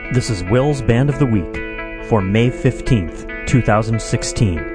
This is Will's Band of the Week for May 15th, 2016.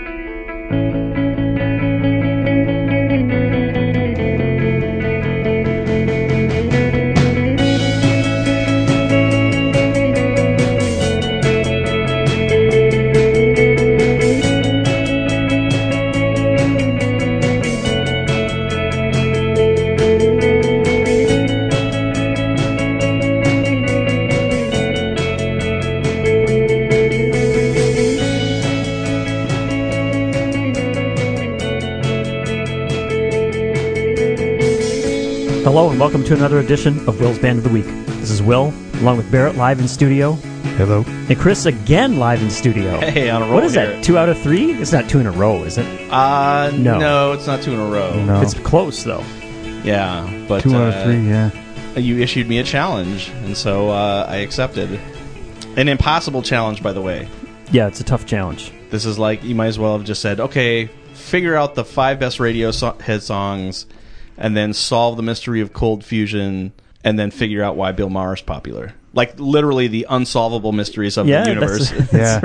Hello and welcome to another edition of Will's Band of the Week. This is Will, along with Barrett, live in studio. Hello. And Chris, again, live in studio. Hey, on a roll. What is here. that, 2 out of 3? It's not 2 in a row, is it? No, it's not 2 in a row. No. It's close, though. Yeah, but 2 out of 3, yeah. You issued me a challenge, and so I accepted. An impossible challenge, by the way. Yeah, it's a tough challenge. This is like, you might as well have just said, okay, figure out the 5 best Radiohead songs, and then solve the mystery of Cold Fusion, and then figure out why Bill Maher's popular. Like, literally the unsolvable mysteries of the universe. That's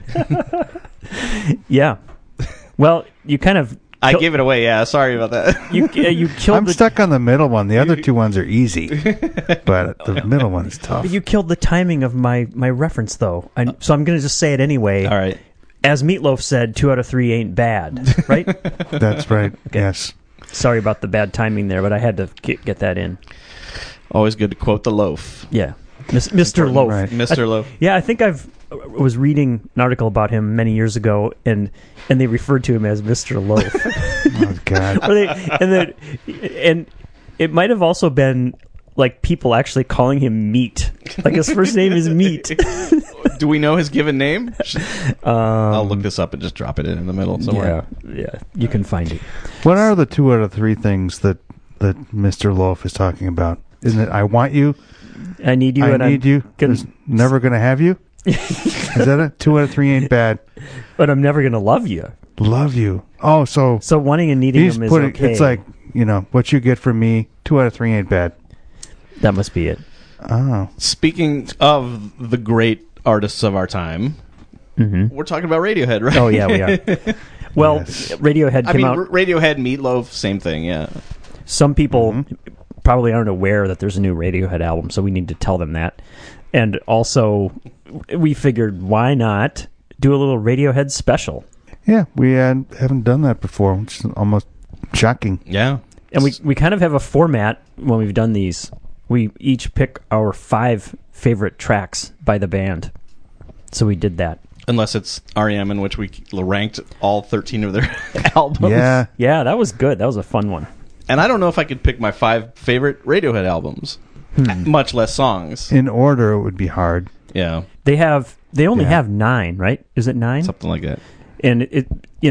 right. Yeah. Well, you kind of... I gave it away, yeah. Sorry about that. You killed I'm stuck on the middle one. The other 2 ones are easy, but the middle one is tough. You killed the timing of my reference, though. So I'm going to just say it anyway. All right. As Meatloaf said, 2 out of 3 ain't bad, right? That's right, Okay. Yes. Sorry about the bad timing there, but I had to get that in. Always good to quote the loaf. Yeah. Mr. Loaf. Right. Mr. Loaf. Yeah, I think was reading an article about him many years ago, and they referred to him as Mr. Loaf. Oh, God. and it might have also been like people actually calling him Meat. Like his first name is Meat. Do we know his given name? I'll look this up and just drop it in the middle somewhere. Yeah, you can find it. What are the 2 out of 3 things that Mr. Loaf is talking about? Isn't it I want you? I need you. I and need you. There's never going to have you? Is that it? 2 out of 3 ain't bad. But I'm never going to love you. Love you. Oh, so wanting and needing he's him is putting, okay. it's like, what you get from me, 2 out of 3 ain't bad. That must be it. Oh. Speaking of the great artists of our time, we're talking about Radiohead, right? Oh, yeah, we are. Well, Yes. Radiohead came out... Radiohead, Meatloaf, same thing, yeah. Some people probably aren't aware that there's a new Radiohead album, so we need to tell them that. And also, we figured, why not do a little Radiohead special? Yeah, we haven't done that before, which is almost shocking. Yeah. And we kind of have a format when we've done these. We each pick our 5 favorite tracks by the band. So we did that. Unless it's REM, in which we ranked all 13 of their albums. Yeah. Yeah, that was good. That was a fun one. And I don't know if I could pick my 5 favorite Radiohead albums, much less songs. In order, it would be hard. Yeah. They only have 9, right? Is it 9? Something like that. And it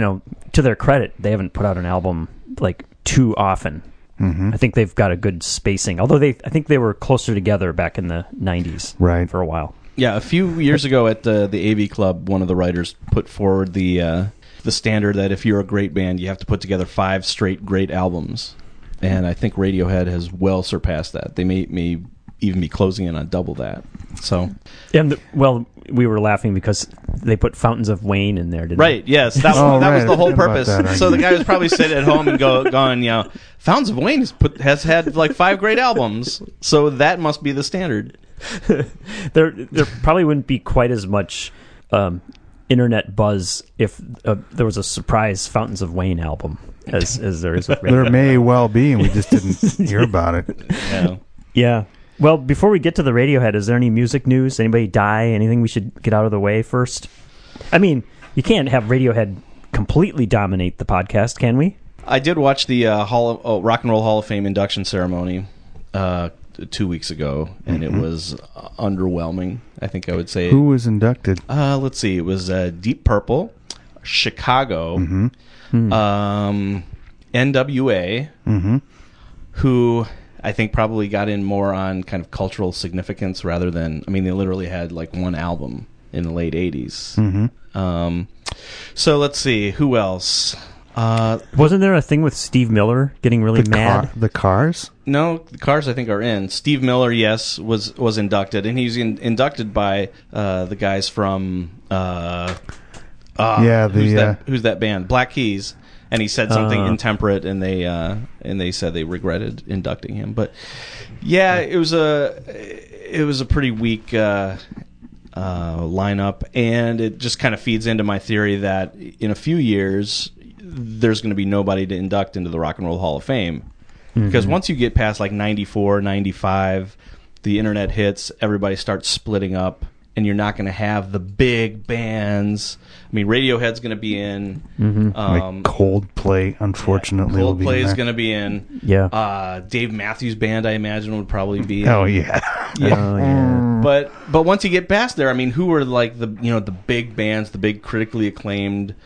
to their credit, they haven't put out an album like too often. I think they've got a good spacing. Although I think they were closer together back in the 90s, Right. for a while. Yeah, a few years ago at the AV Club, one of the writers put forward the standard that if you're a great band, you have to put together 5 straight great albums. And I think Radiohead has well surpassed that. They may even be closing in on double that. So, And we were laughing because they put Fountains of Wayne in there, didn't right, yes, that was the whole purpose. So the guy was probably sitting at home and going, Fountains of Wayne has had like 5 great albums, so that must be the standard. There probably wouldn't be quite as much internet buzz if there was a surprise Fountains of Wayne album as there is with Radiohead. There may well be, and we just didn't hear about it. Yeah. Yeah. Well, before we get to the Radiohead, is there any music news? Anybody die? Anything we should get out of the way first? I mean, you can't have Radiohead completely dominate the podcast, can we? I did watch the Rock and Roll Hall of Fame induction ceremony 2 weeks ago, and it was underwhelming, I think I would say. Who was inducted? Let's see. It was Deep Purple, Chicago, NWA, who I think probably got in more on kind of cultural significance rather than... I mean, they literally had like one album in the late 80s. So let's see. Who else? Wasn't there a thing with Steve Miller getting really mad? The Cars? No, the Cars I think are in. Steve Miller, yes, was inducted, and he's inducted by the guys from who's that band? Black Keys. And he said something intemperate, and they said they regretted inducting him. But yeah, it was a pretty weak lineup, and it just kind of feeds into my theory that in a few years there's going to be nobody to induct into the Rock and Roll Hall of Fame. Because once you get past like 94, 95, the internet hits, everybody starts splitting up, and you're not going to have the big bands. I mean, Radiohead's going to be in. Like Coldplay, unfortunately, will be in Coldplay is there. going to be in. Yeah. Dave Matthews Band, I imagine, would probably be in. Oh, yeah. Oh, yeah. But once you get past there, I mean, who are like the big bands, the big critically acclaimed,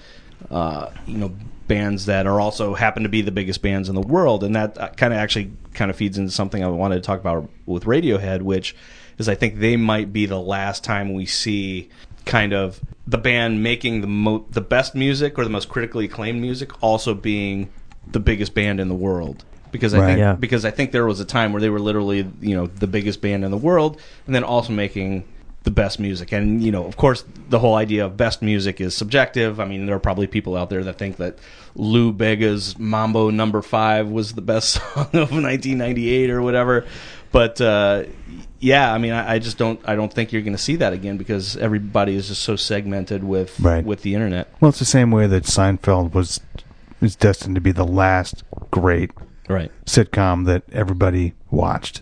bands that are also happen to be the biggest bands in the world, and that kind of feeds into something I wanted to talk about with Radiohead, which is I think they might be the last time we see kind of the band making the best music or the most critically acclaimed music also being the biggest band in the world. Because I think there was a time where they were literally the biggest band in the world, and then also making the best music. And of course, the whole idea of best music is subjective. I mean, there are probably people out there that think that Lou Bega's Mambo No. 5 was the best song of 1998 or whatever. But yeah, I mean, I don't think you're going to see that again because everybody is just so segmented with the internet. Well, it's the same way that Seinfeld was destined to be the last great sitcom that everybody watched.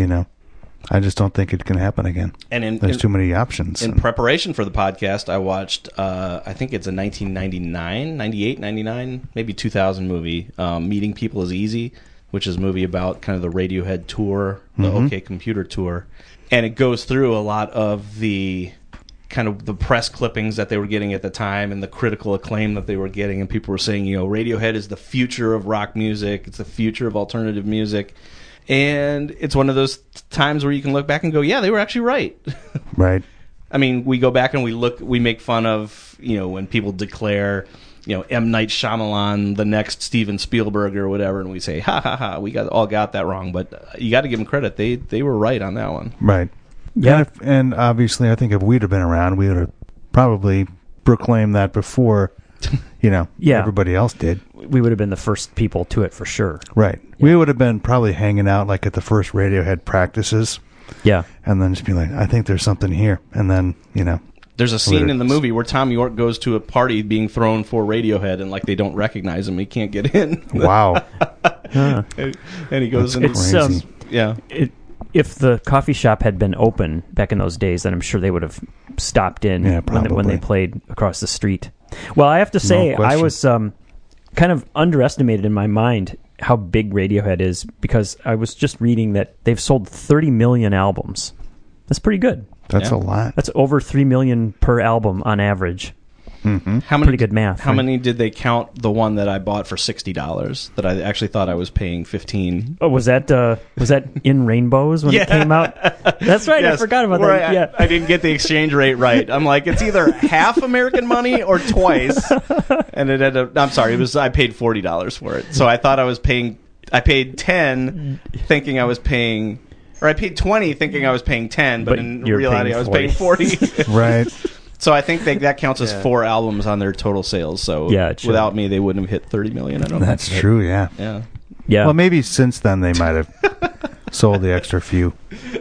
I just don't think it can happen again. And there's too many options. In preparation for the podcast, I watched, I think it's a 1999, 98, 99, maybe 2000 movie, Meeting People is Easy, which is a movie about kind of the Radiohead tour, the OK Computer tour. And it goes through a lot of the kind of the press clippings that they were getting at the time and the critical acclaim that they were getting. And people were saying, Radiohead is the future of rock music. It's the future of alternative music. And it's one of those times where you can look back and go, yeah, they were actually right. Right. I mean, we go back and we make fun of, when people declare, M. Night Shyamalan the next Steven Spielberg or whatever, and we say, ha ha ha, we all got that wrong. But you got to give them credit; they were right on that one. Right. Yeah. And obviously, I think if we'd have been around, we would have probably proclaimed that before, everybody else did. We would have been the first people to it for sure. Right. Yeah. We would have been probably hanging out like at the first Radiohead practices. Yeah. And then just be like, I think there's something here. And then, There's a scene in the movie where Tom York goes to a party being thrown for Radiohead, and like they don't recognize him, he can't get in. Wow. And he goes and crazy. If the coffee shop had been open back in those days, then I'm sure they would have stopped in when they played across the street. Well, I have to say, I was kind of underestimated in my mind how big Radiohead is because I was just reading that they've sold 30 million albums. That's pretty good. That's a lot. That's over 3 million per album on average. Mm-hmm. Pretty good math. How many did they count the one that I bought for $60 that I actually thought I was paying $15? Oh, was that In Rainbows when it came out? That's right. Yes, I forgot about that. I didn't get the exchange rate right. I'm like, it's either half American money or twice. And it ended up, I'm sorry, I paid $40 for it. So I thought I paid 10 thinking I was paying, or I paid 20 thinking I was paying 10, but in reality I was paying 40. Right. So I think that counts as 4 albums on their total sales. So without me, they wouldn't have hit 30 million. I don't That's think. true, yeah. Yeah. Well, maybe since then they might have sold the extra few.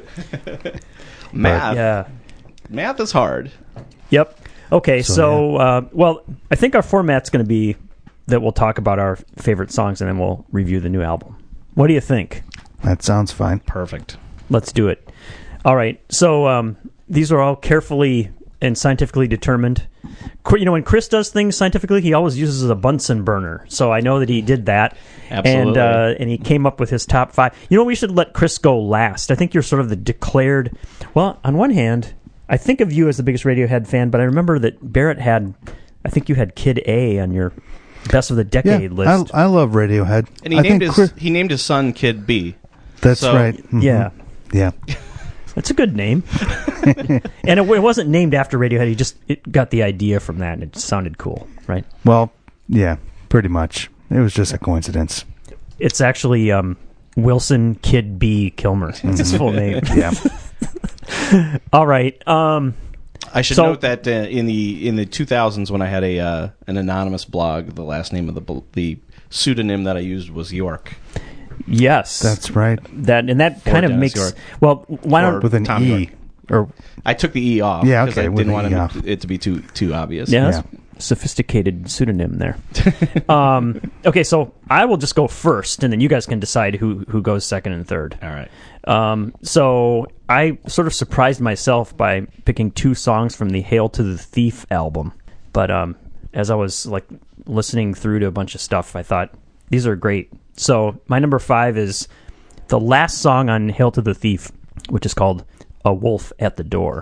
Math. Math is hard. Yep. Okay, so I think our format's going to be that we'll talk about our favorite songs and then we'll review the new album. What do you think? That sounds fine. Perfect. Let's do it. All right. So these are all carefully and scientifically determined. When Chris does things scientifically, he always uses a Bunsen burner. So I know that he did that. Absolutely. And he came up with his top 5. We should let Chris go last. I think you're sort of the declared... Well, on one hand, I think of you as the biggest Radiohead fan, but I remember that Barrett I think you had Kid A on your best of the decade list. I love Radiohead. And he named his son Kid B. That's right. Mm-hmm. Yeah. Yeah. That's a good name. And it wasn't named after Radiohead. He just got the idea from that, and it sounded cool, right? Well, yeah. Pretty much. It was just a coincidence. It's actually Wilson Kid B. Kilmer. That's his full name. Yeah. All right. I should note that in the 2000s, when I had an anonymous blog, the last name of the pseudonym that I used was York. Yes, that's right. That kind of makes York. Well. Why don't with an Tom E? York. Or I took the E off. Yeah, because I didn't want it to be too obvious. Yeah. Sophisticated pseudonym there. Okay, so I will just go first, and then you guys can decide who goes second and third. All right. So I sort of surprised myself by picking 2 songs from the Hail to the Thief album. But as I was like listening through to a bunch of stuff, I thought these are great. So my number 5 is the last song on Hail to the Thief, which is called A Wolf at the Door.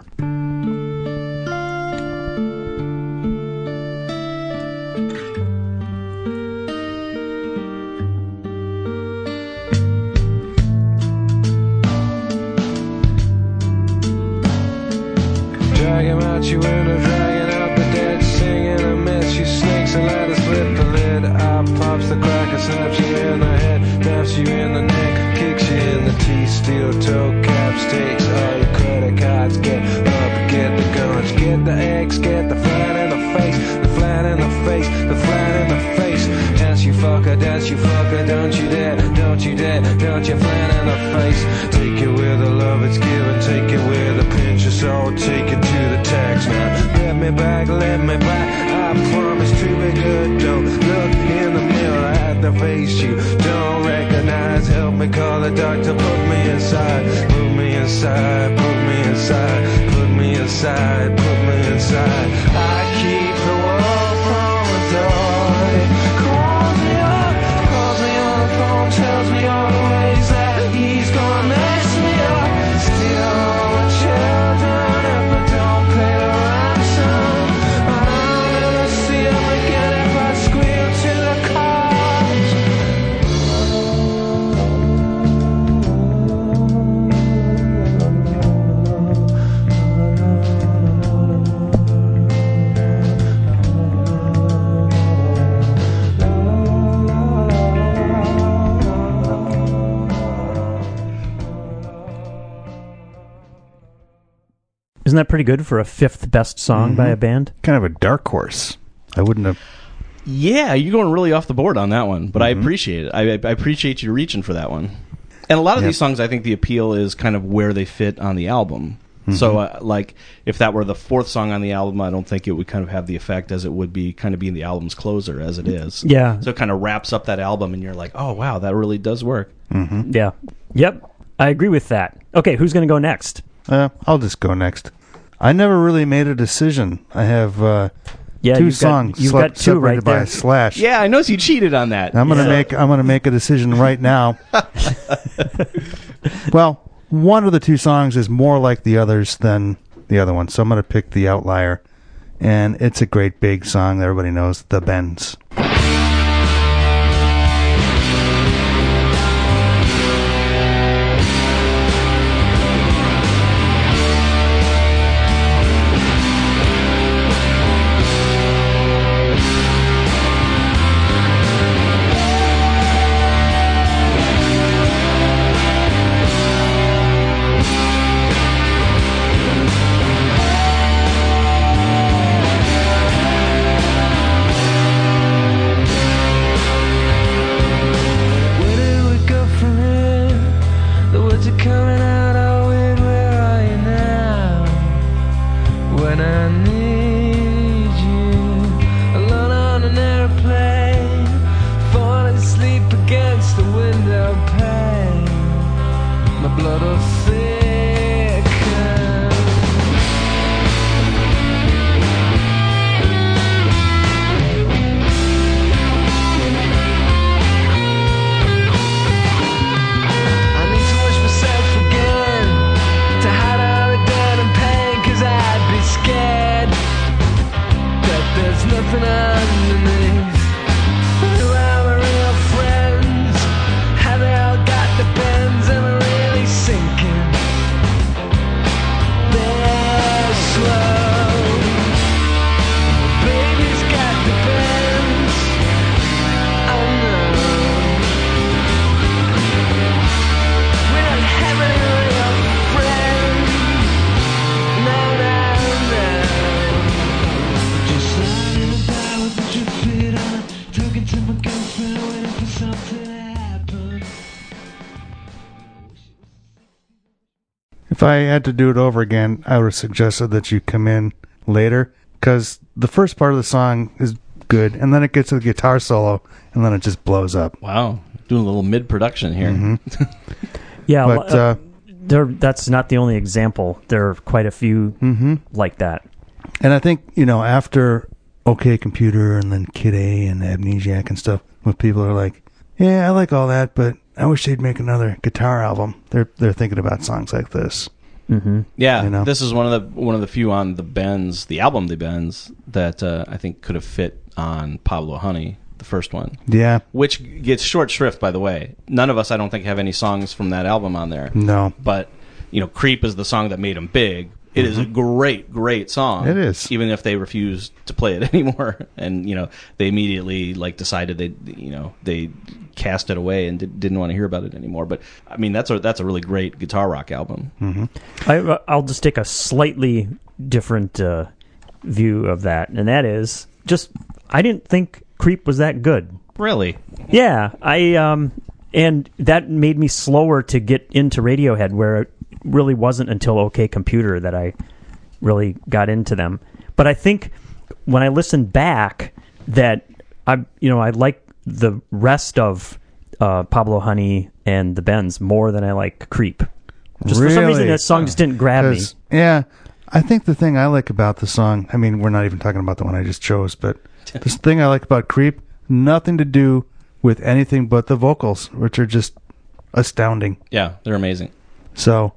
Dragging out your window, dragging out the dead, singing a mess. You snakes and ladders slip the lid. Eye pops the cracker, snaps you in the head, snaps you in the neck, kicks you in the teeth. Steel toe caps, takes all your credit cards. Get up, get the guns, get the eggs, get the flat in the face, the flat in the face, the flat in the face. Dance you fucker, don't you dare, don't you dare, don't you flat in the face. Take it where the love it's given, take it where the pinch is all, take it to the tax now. Let me back, I promise to be good. Don't look in the mirror at the face you don't recognize. Help me call the doctor, put me inside, put me inside, put me inside, put me inside, put me inside. I keep the world from the door. It calls me on the phone, tells me all the ways that he's gonna mess me up. Steal all the children if I don't pay the ransom. I'll never see him again if I squeal to the cops. Isn't that pretty good for a 5th best song by a band? Kind of a dark horse. I wouldn't have... Yeah, you're going really off the board on that one, but I appreciate it. I appreciate you reaching for that one. And a lot of these songs, I think the appeal is kind of where they fit on the album. So, like, if that were the 4th song on the album, I don't think it would kind of have the effect as it would be kind of being the album's closer as it is. Yeah. So it kind of wraps up that album, and you're like, oh, wow, that really does work. Yeah. Yep. I agree with that. Okay, who's going to go next? I'll just go next. I never really made a decision. I have 2 songs you've got 2 separated right by there. a slash. Yeah, I noticed you cheated on that. I'm gonna make a decision right now. Well, one of the 2 songs is more like the others than the other one, so I'm gonna pick The Outlier, and it's a great big song that everybody knows, The Bends. I had to do it over again, I would have suggested that you come in later, because the first part of the song is good, and then it gets to the guitar solo, and then it just blows up. Wow. Doing a little mid-production here. Mm-hmm. Yeah, but, that's not the only example. There are quite a few like that. And I think, after OK Computer and then Kid A and Amnesiac and stuff, when people are like, yeah, I like all that, but I wish they'd make another guitar album. They're thinking about songs like this. Mm-hmm. Yeah, this is one of the few on the Bends, the album The Bends, that I think could have fit on Pablo Honey, the first one. Yeah. Which gets short shrift, by the way. None of us, I don't think, have any songs from that album on there. No. But, Creep is the song that made him big. It is a great, great song. It is. Even if they refuse to play it anymore. And, they immediately, decided they cast it away and didn't want to hear about it anymore. But, I mean, that's a really great guitar rock album. Mm-hmm. I'll just take a slightly different view of that. And that is just, I didn't think Creep was that good. Really? Yeah. And that made me slower to get into Radiohead, where it really wasn't until OK Computer that I really got into them. But I think when I listen back, that I like the rest of Pablo Honey and the Bends more than I like Creep. Just for some reason, that song just didn't grab me. Yeah, I think the thing I like about the song, I mean, we're not even talking about the one I just chose, but the thing I like about Creep, nothing to do with anything but the vocals, which are just astounding. Yeah, they're amazing. So,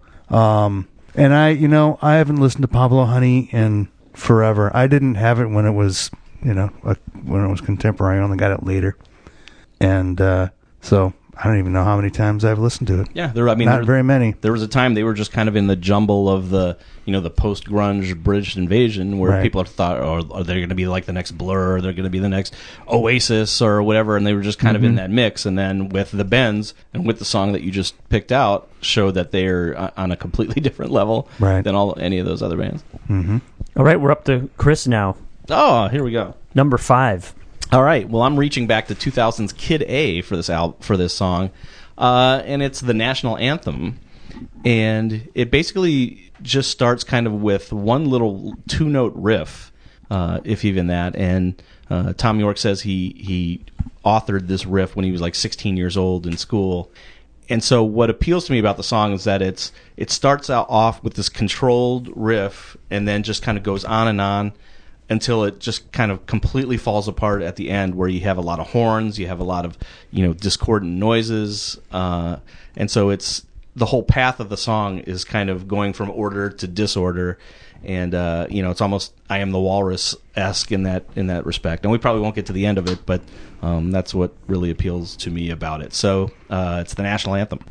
and I haven't listened to Pablo Honey in forever. I didn't have it when it was, when it was contemporary. I only got it later. And, so I don't even know how many times I've listened to it. Yeah, not very many. There was a time they were just kind of in the jumble of the, the post-grunge British invasion, where people thought, are they going to be like the next Blur, or they're going to be the next Oasis or whatever, and they were just kind of in that mix. And then with the Bends and with the song that you just picked out, showed that they're on a completely different level than any of those other bands. Mm-hmm. All right, we're up to Chris now. Oh, here we go. Number 5. All right. Well, I'm reaching back to 2000's Kid A for this song, and it's the national anthem, and it basically just starts kind of with one little 2-note riff, if even that. And Thom Yorke says he authored this riff when he was like 16 years old in school. And so what appeals to me about the song is that it starts out off with this controlled riff and then just kind of goes on and on until it just kind of completely falls apart at the end, where you have a lot of horns, you have a lot of, discordant noises. And so it's the whole path of the song is kind of going from order to disorder. And, it's almost I Am the Walrus-esque in that respect. And we probably won't get to the end of it, but that's what really appeals to me about it. So it's the national anthem.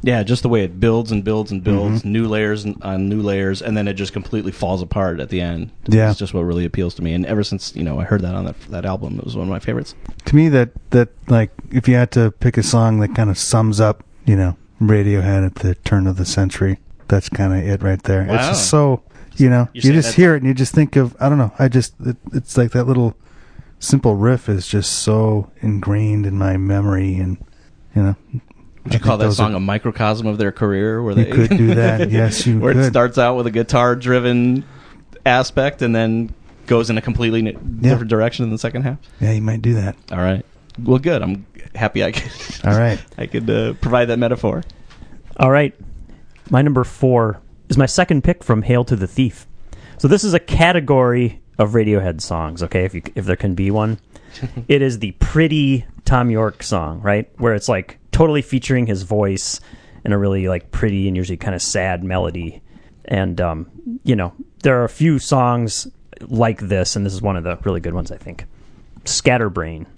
Yeah, just the way it builds and builds and builds, new layers on new layers, and then it just completely falls apart at the end. Yeah. It's just what really appeals to me. And ever since, I heard that on that album, it was one of my favorites. To me, that like, if you had to pick a song that kind of sums up, Radiohead at the turn of the century, that's kind of it right there. Wow. It's just so, you just hear it and you just think of, I don't know, it's like that little simple riff is just so ingrained in my memory, and, Would you call that song a microcosm of their career? You could do that. Yes, you where could. It starts out with a guitar-driven aspect and then goes in a completely different direction in the second half? Yeah, you might do that. All right. Well, good. I'm happy I could. All right. I could provide that metaphor. All right. My number 4 is my second pick from Hail to the Thief. So this is a category of Radiohead songs, okay, if there can be one. It is the pretty Thom Yorke song, right? Where it's like totally featuring his voice in a really like pretty and usually kind of sad melody. And, there are a few songs like this, and this is one of the really good ones, I think. Scatterbrain.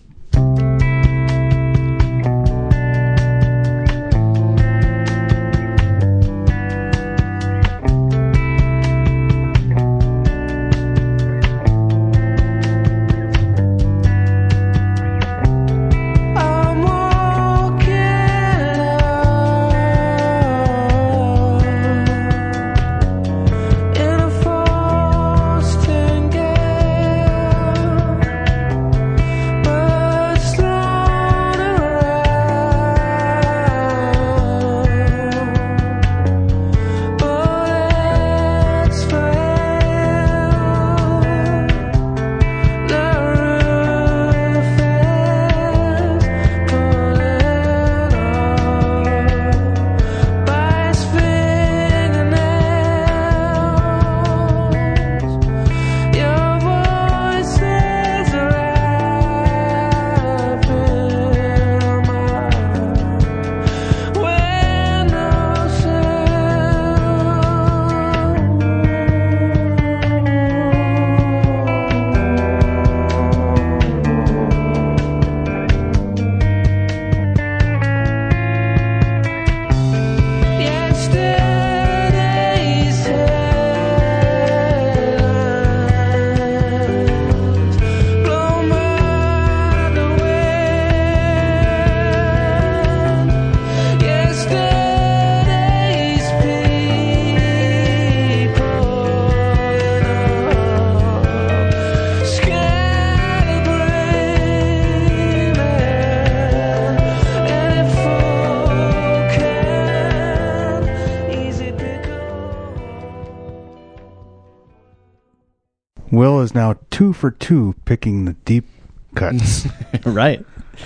Will is now 2 for 2 picking the deep cuts. Right.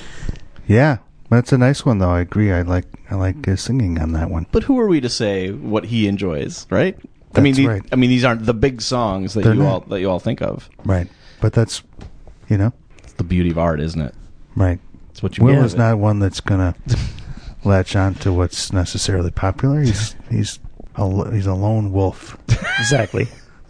Yeah, that's a nice one though. I agree. I like singing on that one. But who are we to say what he enjoys, right? That's right. I mean, these aren't the big songs that you all think of. Right. But that's, it's the beauty of art, isn't it? Right. It's what you Will is not one that's gonna latch on to what's necessarily popular. He's a lone wolf. Exactly.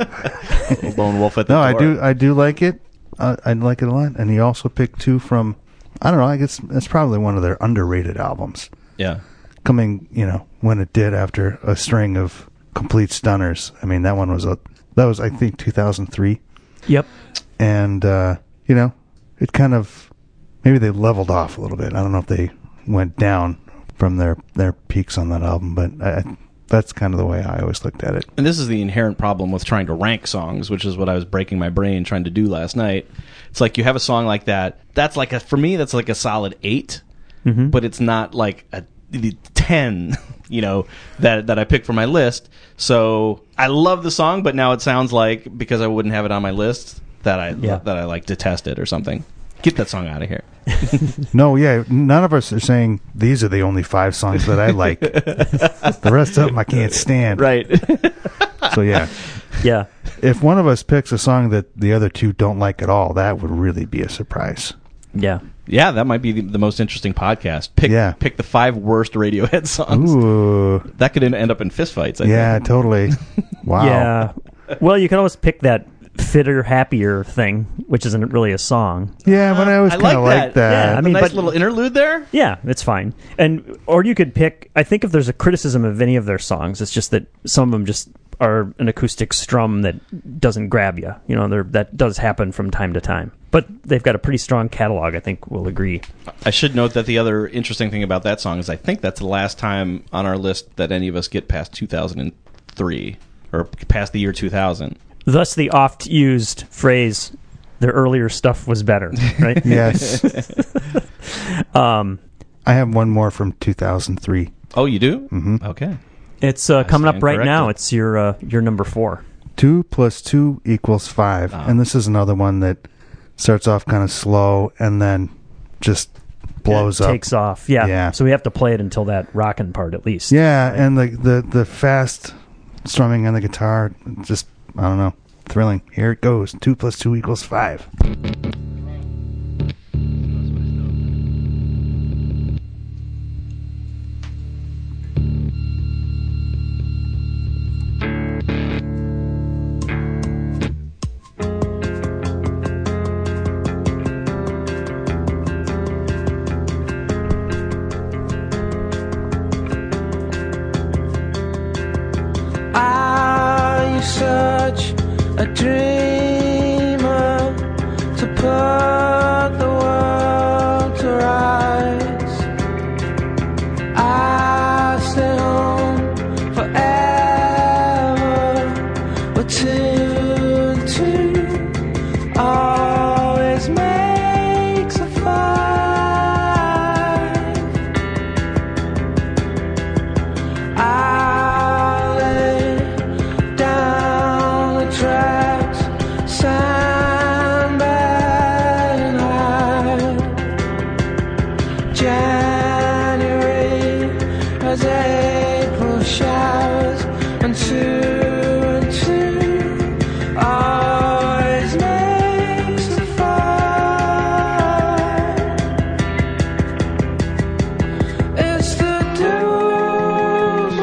A lone wolf at the door. I do like it. I like it a lot. And he also picked 2 from, I don't know, I guess that's probably one of their underrated albums. Yeah. Coming, when it did after a string of complete stunners. I mean, that one was I think 2003. Yep. And it kind of, maybe they leveled off a little bit. I don't know if they went down from their peaks on that album, but that's kind of the way I always looked at it. And this is the inherent problem with trying to rank songs, which is what I was breaking my brain trying to do last night. It's like you have a song like that. That's like for me, that's like a solid 8, but it's not like a 10, that I picked for my list. So I love the song, but now it sounds like, because I wouldn't have it on my list, that I like detest it or something. Get that song out of here. No, yeah, none of us are saying these are the only 5 songs that I like. The rest of them I can't stand. Right. So yeah. Yeah. If one of us picks a song that the other 2 don't like at all, that would really be a surprise. Yeah. Yeah, that might be the most interesting podcast. Pick the 5 worst Radiohead songs. Ooh. That could end up in fistfights, I think. Yeah, totally. Wow. Yeah. Well, you can always pick that Fitter, Happier thing, which isn't really a song. Yeah, but I always kind of like that. Yeah, I mean, nice little interlude there. Yeah, it's fine. Or you could pick. I think if there's a criticism of any of their songs, it's just that some of them just are an acoustic strum that doesn't grab you. You know, that does happen from time to time. But they've got a pretty strong catalog, I think we'll agree. I should note that the other interesting thing about that song is I think that's the last time on our list that any of us get past 2003 or past the year 2000. Thus the oft-used phrase, their earlier stuff was better, right? Yes. I have one more from 2003. Oh, you do? Mm-hmm. Okay. It's coming up right now. It's your number 4. 2 + 2 = 5. And this is another one that starts off kind of slow and then just blows up. Takes off. Yeah. So we have to play it until that rockin' part at least. Yeah, right? And the fast strumming on the guitar, just, I don't know, thrilling. Here it goes. 2 + 2 = 5. Such a dreamer to put the world to rights. I stay home forever, but 2 and 2 always makes a 5. I lay down the tracks, sandbag and hide. January has April showers, and 2 and 2 always makes a 5. It's the dude's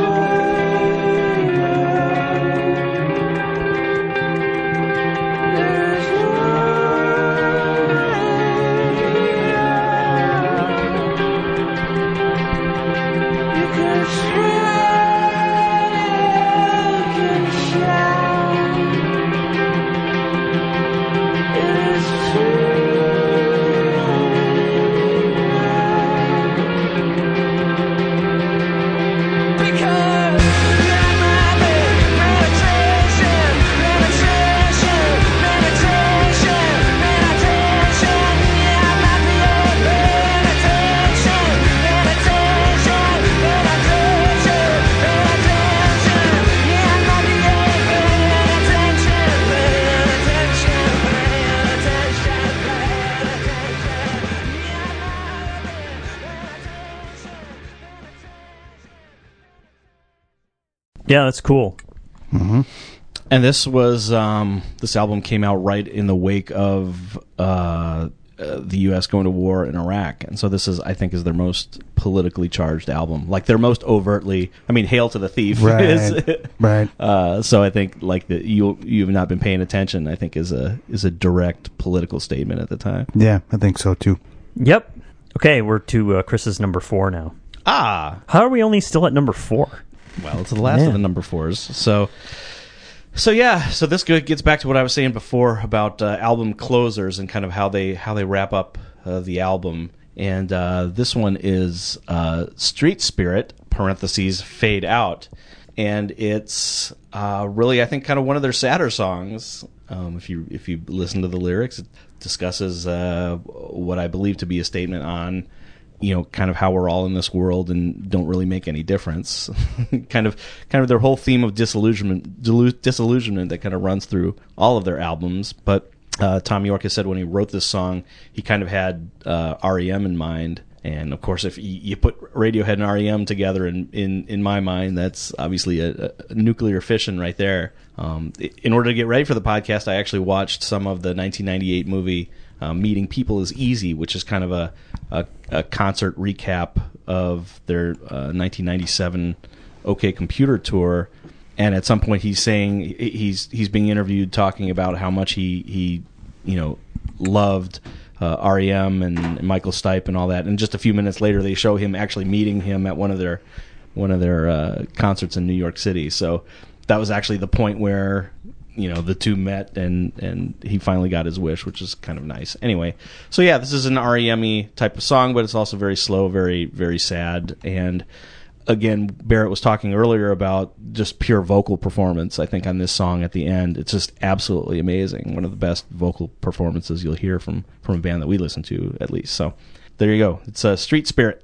Yeah, that's cool. Mm-hmm. And this was this album came out right in the wake of the U.S. going to war in Iraq, and so this is, I think, is their most politically charged album. Like their most overtly, I mean, "Hail to the Thief" Right. is Right. So I think like that you've not been paying attention. I think is a direct political statement at the time. Yeah, I think so too. Yep. Okay, we're to Chris's number 4 now. Ah, How are we only still at number 4? well, it's the last of the number 4s. So this gets back to what I was saying before about album closers and kind of how they wrap up the album. And this one is Street Spirit (Fade Out), and it's really, I think, kind of one of their sadder songs. If you listen to the lyrics, it discusses what I believe to be a statement on, you know, kind of how we're all in this world and don't really make any difference. kind of their whole theme of disillusionment that kind of runs through all of their albums. But Thom Yorke has said when he wrote this song, he kind of had REM in mind. And of course, if you put Radiohead and REM together, in my mind, that's obviously a nuclear fission right there. In order to get ready for the podcast, I actually watched some of the 1998 movie Meeting People is Easy, which is kind of a concert recap of their 1997 OK Computer tour. And at some point, he's saying he's being interviewed talking about how much he loved REM and Michael Stipe and all that. And just a few minutes later, they show him actually meeting him at one of their concerts in New York City. So that was actually the point where the two met and he finally got his wish, which is kind of nice. Anyway, so yeah, this is an REM-y type of song, but it's also very slow, very, very sad. And again, Barrett was talking earlier about just pure vocal performance, I think, on this song at the end. It's just absolutely amazing. One of the best vocal performances you'll hear from a band that we listen to, at least. So there you go. It's Street Spirit.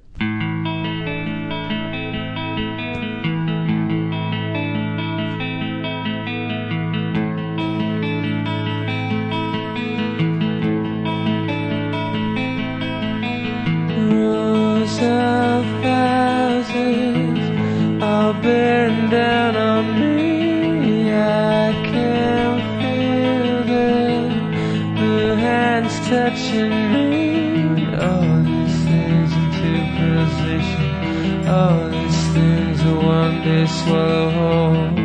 Rows of houses all bearing down on me. I can feel the hands touching me. All these things into position. All these things will one day swallow whole.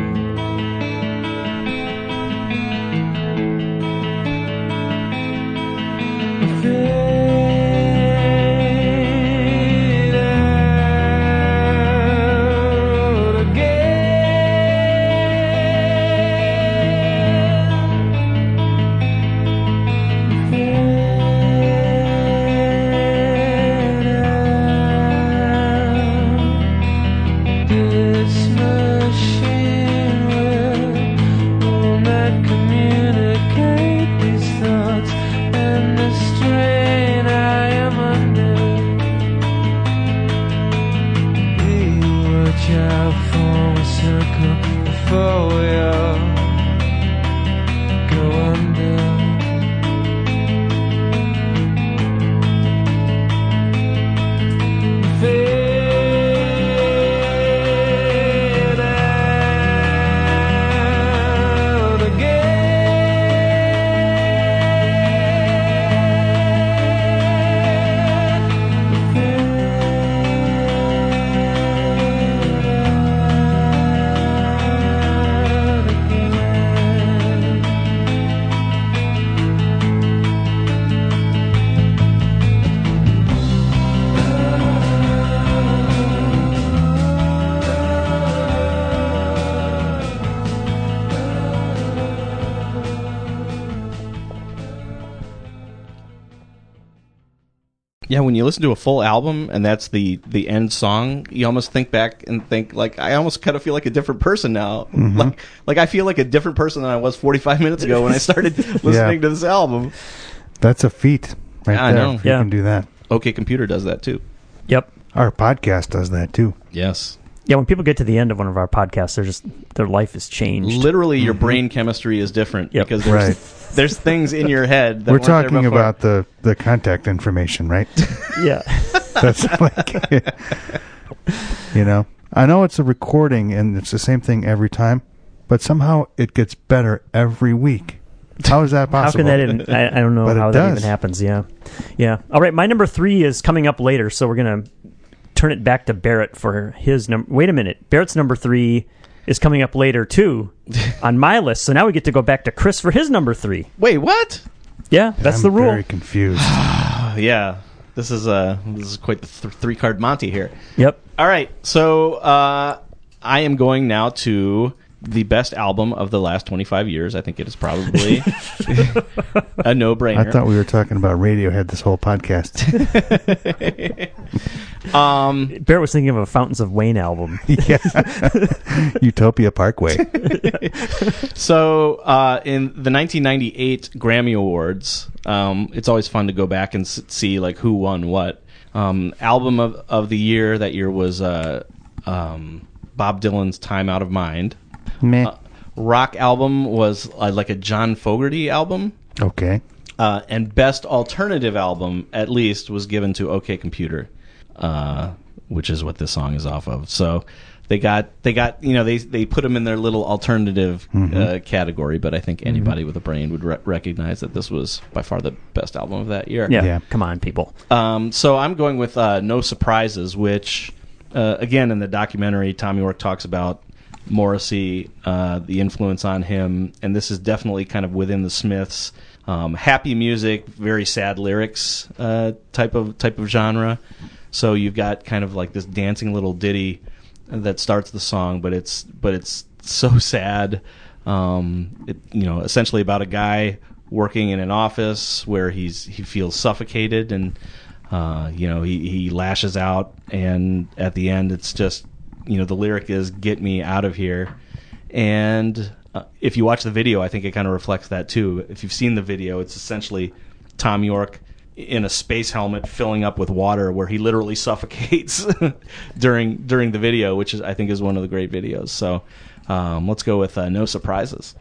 Yeah, when you listen to a full album and that's the end song, you almost think back and think, like, I almost kind of feel like a different person now. Mm-hmm. Like I feel like a different person than I was 45 minutes ago when I started listening to this album. That's a feat right there. I know. You can do that. OK Computer does that too. Yep. Our podcast does that too. Yes. Yeah, when people get to the end of one of our podcasts, their life has changed. Literally, your brain chemistry is different because there's things in your head that we're talking about the contact information, right? Yeah. That's like, I know it's a recording and it's the same thing every time, but somehow it gets better every week. How is that possible? How can that? I don't know how that even happens. Yeah. All right, my number 3 is coming up later, so we're gonna turn it back to Barrett for his number. Wait a minute, Barrett's number 3 is coming up later too on my list. So now we get to go back to Chris for his number 3. Wait, what? Yeah, that's the rule. I'm very confused. Yeah, this is quite the 3-card Monty here. Yep. All right, so I am going now to the best album of the last 25 years. I think it is probably a no-brainer. I thought we were talking about Radiohead this whole podcast. Barrett was thinking of a Fountains of Wayne album. Yeah. Utopia Parkway. So in the 1998 Grammy Awards, it's always fun to go back and see like who won what. Album of the year that year was Bob Dylan's Time Out of Mind. Rock album was like a John Fogerty album. Okay. And best alternative album, at least, was given to OK Computer, which is what this song is off of. So they got they put them in their little alternative category, but I think anybody with a brain would recognize that this was by far the best album of that year. Yeah. Come on, people. So I'm going with No Surprises, which again in the documentary Tom York talks about Morrissey, the influence on him, and this is definitely kind of within the Smiths. Happy music, very sad lyrics type of genre. So you've got kind of like this dancing little ditty that starts the song, but it's so sad. Essentially about a guy working in an office where he feels suffocated, and he lashes out, and at the end it's just, the lyric is "Get me out of here." And if you watch the video, I think it kind of reflects that too. If you've seen the video, it's essentially Thom Yorke in a space helmet filling up with water, where he literally suffocates during the video, which I think is one of the great videos. So let's go with No Surprises.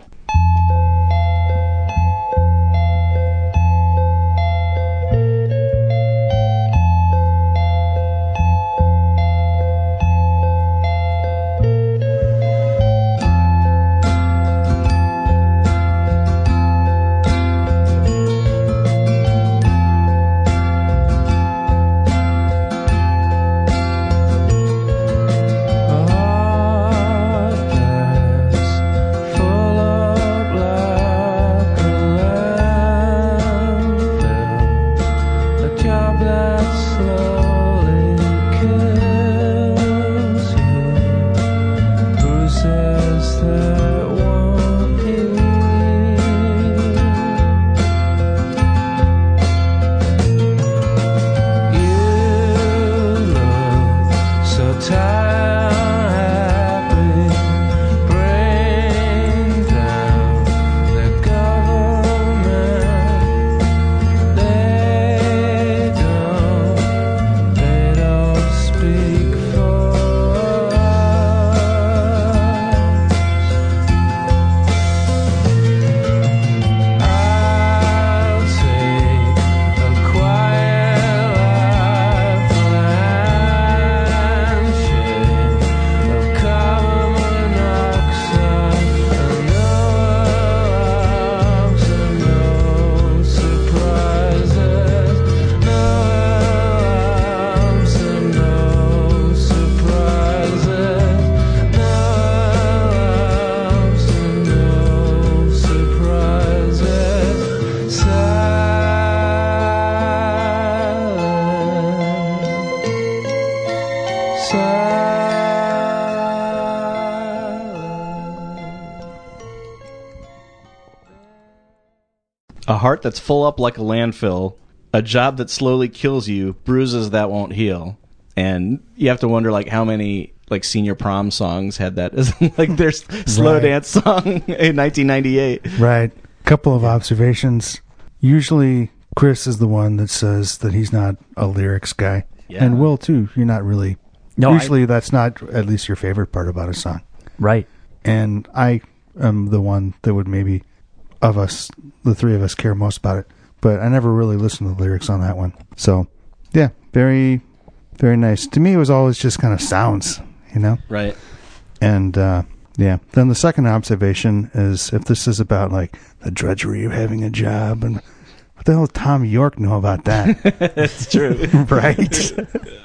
A heart that's full up like a landfill, a job that slowly kills you, bruises that won't heal. And you have to wonder, like, how many senior prom songs had that as like their slow dance song in 1998. Right. Couple of observations. Usually Chris is the one that says that he's not a lyrics guy. Yeah. And Will too. You're not really. No, usually that's not at least your favorite part about a song. Right. And I am the one that would maybe of us, the three of us, care most about it. But I never really listened to the lyrics on that one. So, yeah, very, very nice. To me, it was always just kind of sounds, Right. And, yeah. Then the second observation is, if this is about, like, the drudgery of having a job, and what the hell does Thom Yorke know about that? That's true. Right?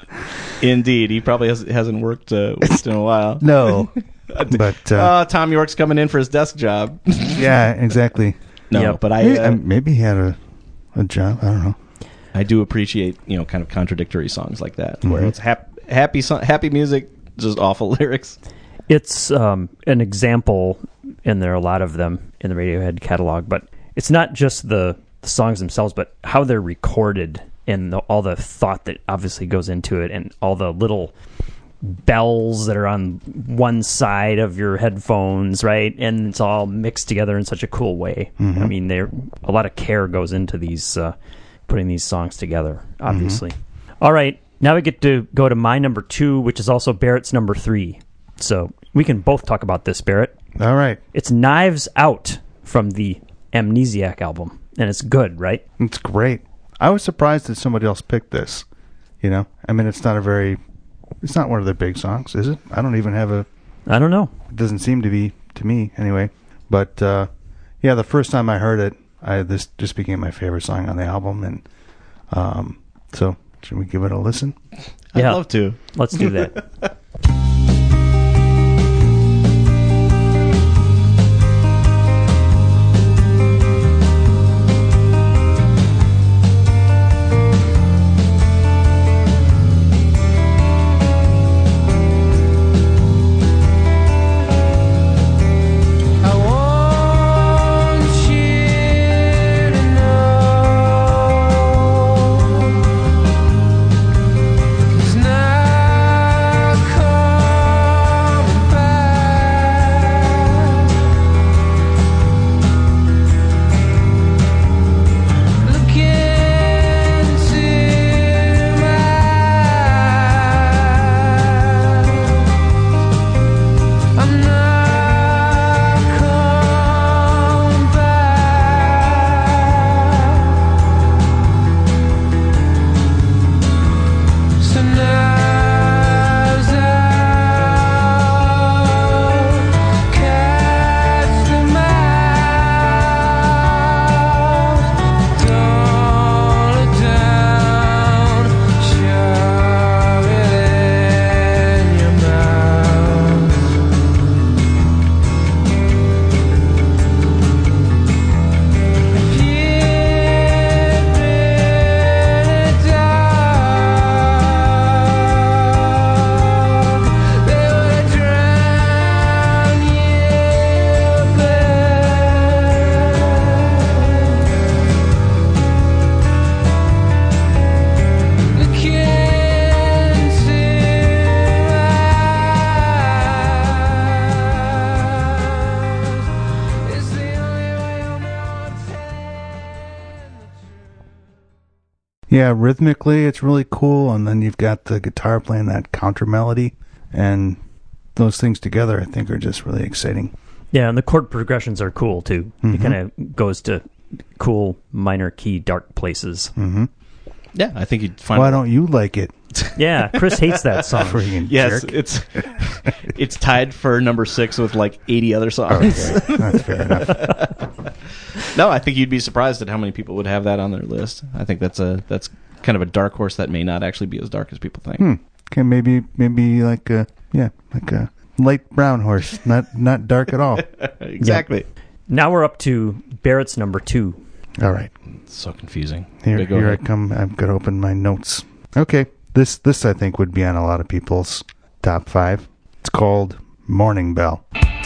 Indeed. He probably hasn't worked in a while. No. But Thom Yorke's coming in for his desk job. Yeah, exactly. No, but maybe he had a job. I don't know. I do appreciate kind of contradictory songs like that, where it's happy music, just awful lyrics. It's an example, and there are a lot of them in the Radiohead catalog. But it's not just the songs themselves, but how they're recorded, and all the thought that obviously goes into it, and all the little bells that are on one side of your headphones, right? And it's all mixed together in such a cool way. Mm-hmm. I mean, a lot of care goes into these putting these songs together, obviously. Mm-hmm. All right, now we get to go to my number 2, which is also Barrett's number 3. So we can both talk about this, Barrett. All right. It's Knives Out from the Amnesiac album, and it's good, right? It's great. I was surprised that somebody else picked this. I mean, it's not one of their big songs, is it? I don't even have I don't know. It doesn't seem to be, to me, anyway. But, yeah, the first time I heard it, this just became my favorite song on the album. And so, should we give it a listen? I'd love to. Let's do that. Yeah, rhythmically it's really cool, and then you've got the guitar playing that counter melody, and those things together I think are just really exciting. Yeah, and the chord progressions are cool too. It kind of goes to cool minor key dark places. Yeah, I think you'd find. Why don't you like it? Yeah, Chris hates that song. Yes, jerk. it's tied for number 6 with like 80 other songs. Okay, that's fair enough. No, I think you'd be surprised at how many people would have that on their list. I think that's kind of a dark horse that may not actually be as dark as people think. Okay, maybe like a light brown horse, not dark at all. Exactly. Yeah. Now we're up to Barrett's number 2. All right. It's so confusing. Here I come. I've got to open my notes. Okay. This I think would be on a lot of people's top 5. It's called Morning Bell.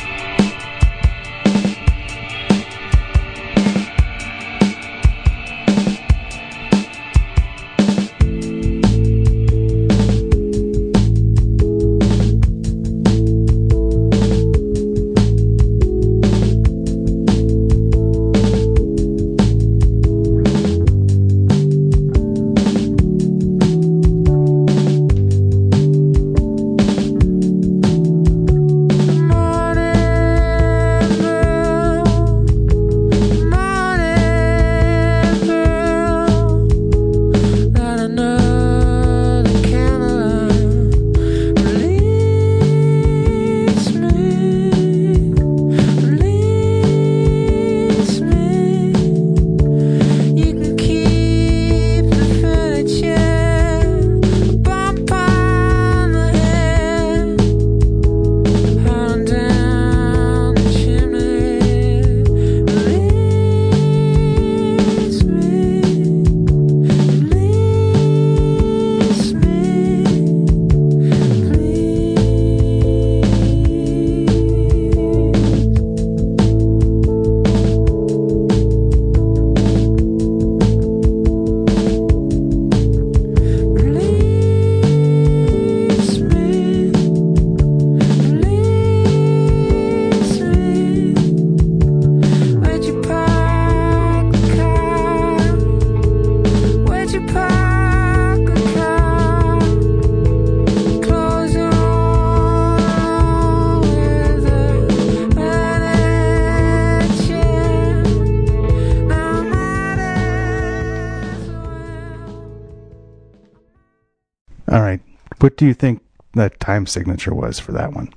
What do you think that time signature was for that one?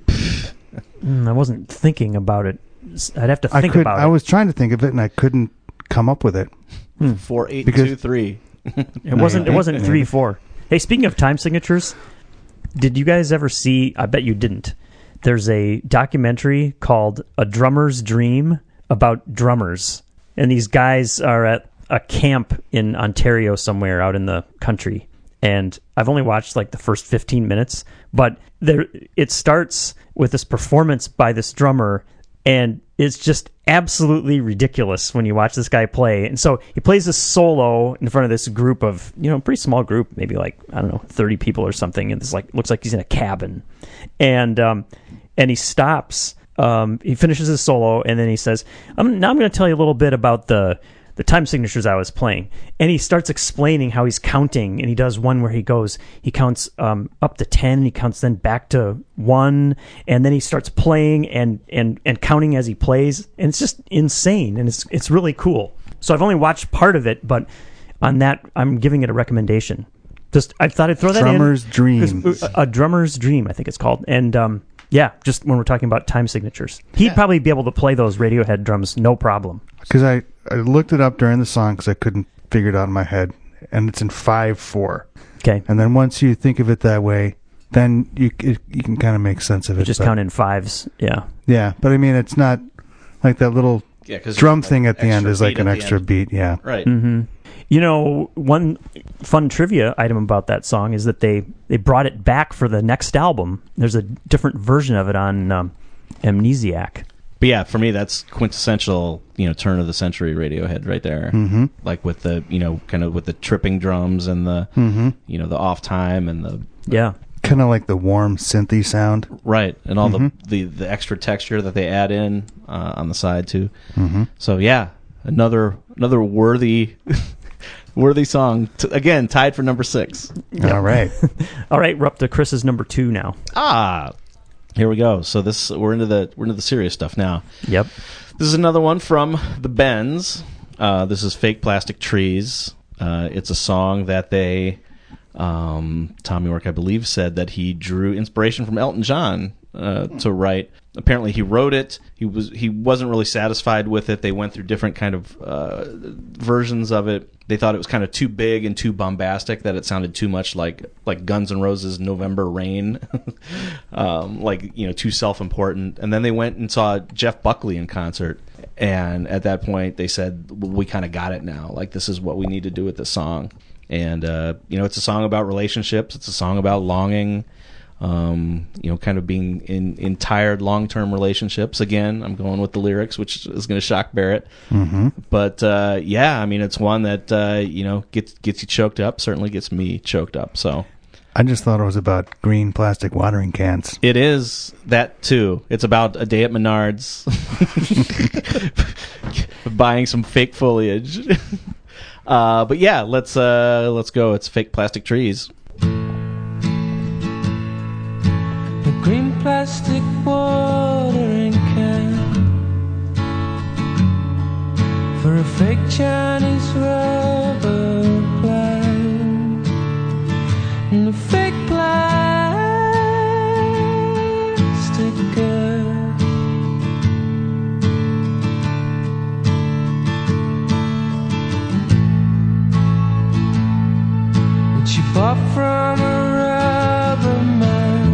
I wasn't thinking about it. I'd have to think about it. I was trying to think of it, and I couldn't come up with it. 4, 8, 2, 3. It wasn't 3, 4. Hey, speaking of time signatures, did you guys ever see? I bet you didn't. There's a documentary called A Drummer's Dream about drummers, and these guys are at a camp in Ontario somewhere out in the country. And I've only watched like the first 15 minutes, but it starts with this performance by this drummer, and it's just absolutely ridiculous when you watch this guy play. And so he plays this solo in front of this group of, pretty small group, maybe like, 30 people or something. And it's like, looks like he's in a cabin. And he stops, he finishes his solo, and then he says, now I'm going to tell you a little bit about the time signatures I was playing. And he starts explaining how he's counting, and he does one where he counts up to 10, and he counts then back to 1, and then he starts playing and counting as he plays, and it's just insane, and it's really cool. So I've only watched part of it, but on that, I'm giving it a recommendation. I thought I'd throw that Drummer's in. Dream. A Drummer's Dream, I think it's called. And just when we're talking about time signatures. He'd probably be able to play those Radiohead drums, no problem. Because I looked it up during the song because I couldn't figure it out in my head, and it's in 5/4. Okay. And then once you think of it that way, then you can kind of make sense of it. Just count in fives, yeah. Yeah, but I mean, it's not like that little drum thing at the end is like an extra beat, yeah. Right. Mm-hmm. One fun trivia item about that song is that they brought it back for the next album. There's a different version of it on Amnesiac. But yeah, for me, that's quintessential, turn of the century Radiohead right there. Mm-hmm. Like with the, kind of with the tripping drums and the, the off time and the kind of like the warm synthy sound, right? And all the extra texture that they add in on the side too. Mm-hmm. So yeah, another worthy Worthy song. Again, tied for number 6. Yep. All right. All right, we're up to Chris's number 2 now. Here we go. So we're into the serious stuff now. Yep. This is another one from the Bends. This is Fake Plastic Trees. It's a song that Tom York, I believe, said that he drew inspiration from Elton John to write. Apparently, he wrote it. He wasn't really satisfied with it. They went through different kind of versions of it. They thought it was kind of too big and too bombastic, that it sounded too much like Guns N' Roses' November Rain, too self-important. And then they went and saw Jeff Buckley in concert. And at that point, they said, we kind of got it now. Like, this is what we need to do with this song. And, it's a song about relationships. It's a song about longing, kind of being in tired long-term relationships. Again, I'm going with the lyrics, which is going to shock Barrett. Mm-hmm. But, it's one that, gets you choked up, certainly gets me choked up. So I just thought it was about green plastic watering cans. It is that, too. It's about a day at Menards, buying some fake foliage. But yeah, let's go. It's Fake Plastic Trees. The green plastic watering can for a fake Chinese rubber plant and a fake plastic girl. She bought from a rubber man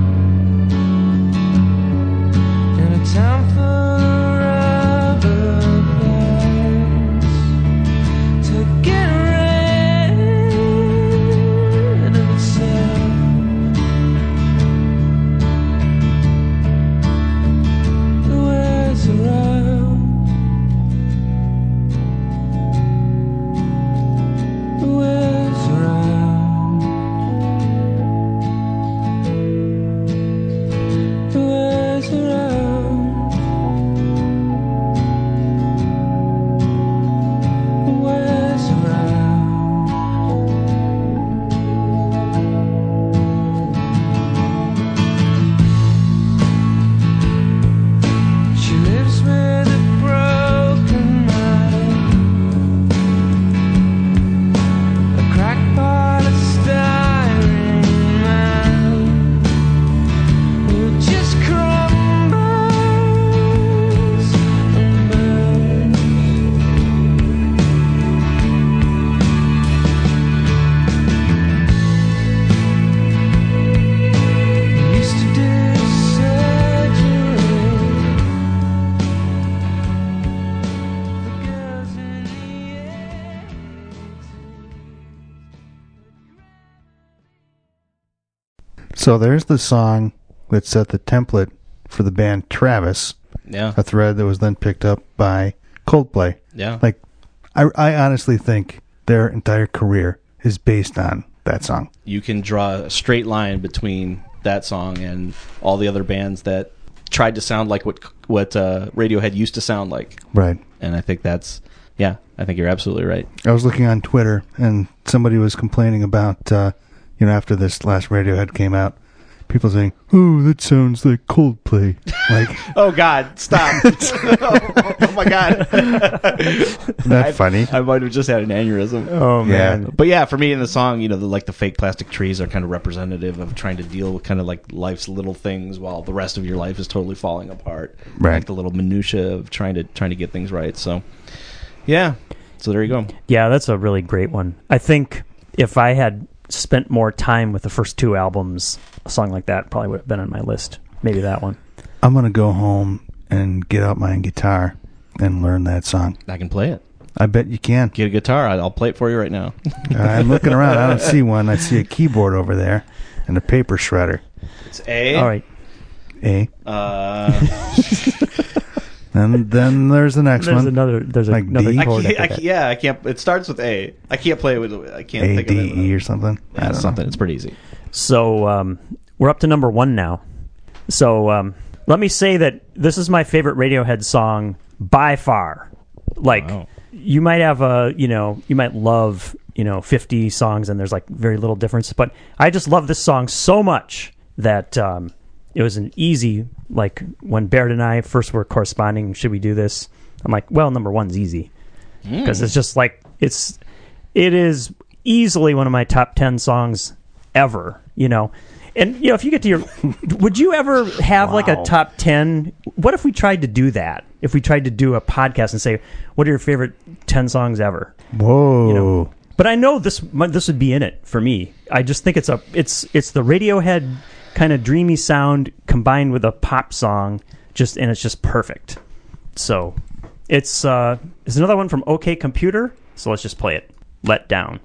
in a town full of rubber plants to get rid of itself. It wears around. It wears around. So there's the song that set the template for the band Travis. Yeah. A thread that was then picked up by Coldplay. Yeah. Like, I honestly think their entire career is based on that song. You can draw a straight line between that song and all the other bands that tried to sound like what Radiohead used to sound like. Right. And I think I think you're absolutely right. I was looking on Twitter, and somebody was complaining about, after this last Radiohead came out, people saying, "Oh, that sounds like Coldplay." Like, oh God, stop! oh my God, that's funny. I might have just had an aneurysm. Oh man! Yeah. But yeah, for me in the song, the fake plastic trees are kind of representative of trying to deal with kind of like life's little things while the rest of your life is totally falling apart. Right. Like the little minutia of trying to get things right. So, yeah. So there you go. Yeah, that's a really great one. I think if I had spent more time with the first 2 albums, a song like that probably would have been on my list. Maybe that one. I'm going to go home and get out my guitar and learn that song. I can play it. I bet you can. Get a guitar. I'll play it for you right now. I'm looking around. I don't see one. I see a keyboard over there and a paper shredder. It's A. All right. A. And then there's the next one. There's like another D? chord. I can't. It starts with A. I can't play it with. I can't A, think D, of it. E or something. Yeah, it's something. It's pretty easy. So we're up to number 1 now. So let me say that this is my favorite Radiohead song by far. Like, wow. you might have you might love 50 songs and there's like very little difference, but I just love this song so much that it was an easy, like when Barrett and I first were corresponding, should we do this? I'm like, well, number one's easy because it's just like it is easily one of my top 10 songs ever, And if you get to your, would you ever have like a top 10? What if we tried to do that? If we tried to do a podcast and say, what are your favorite 10 songs ever? Whoa! But I know this would be in it for me. I just think it's the Radiohead kind of dreamy sound combined with a pop song, and it's just perfect. So it's another one from OK Computer. So let's just play it. Let Down.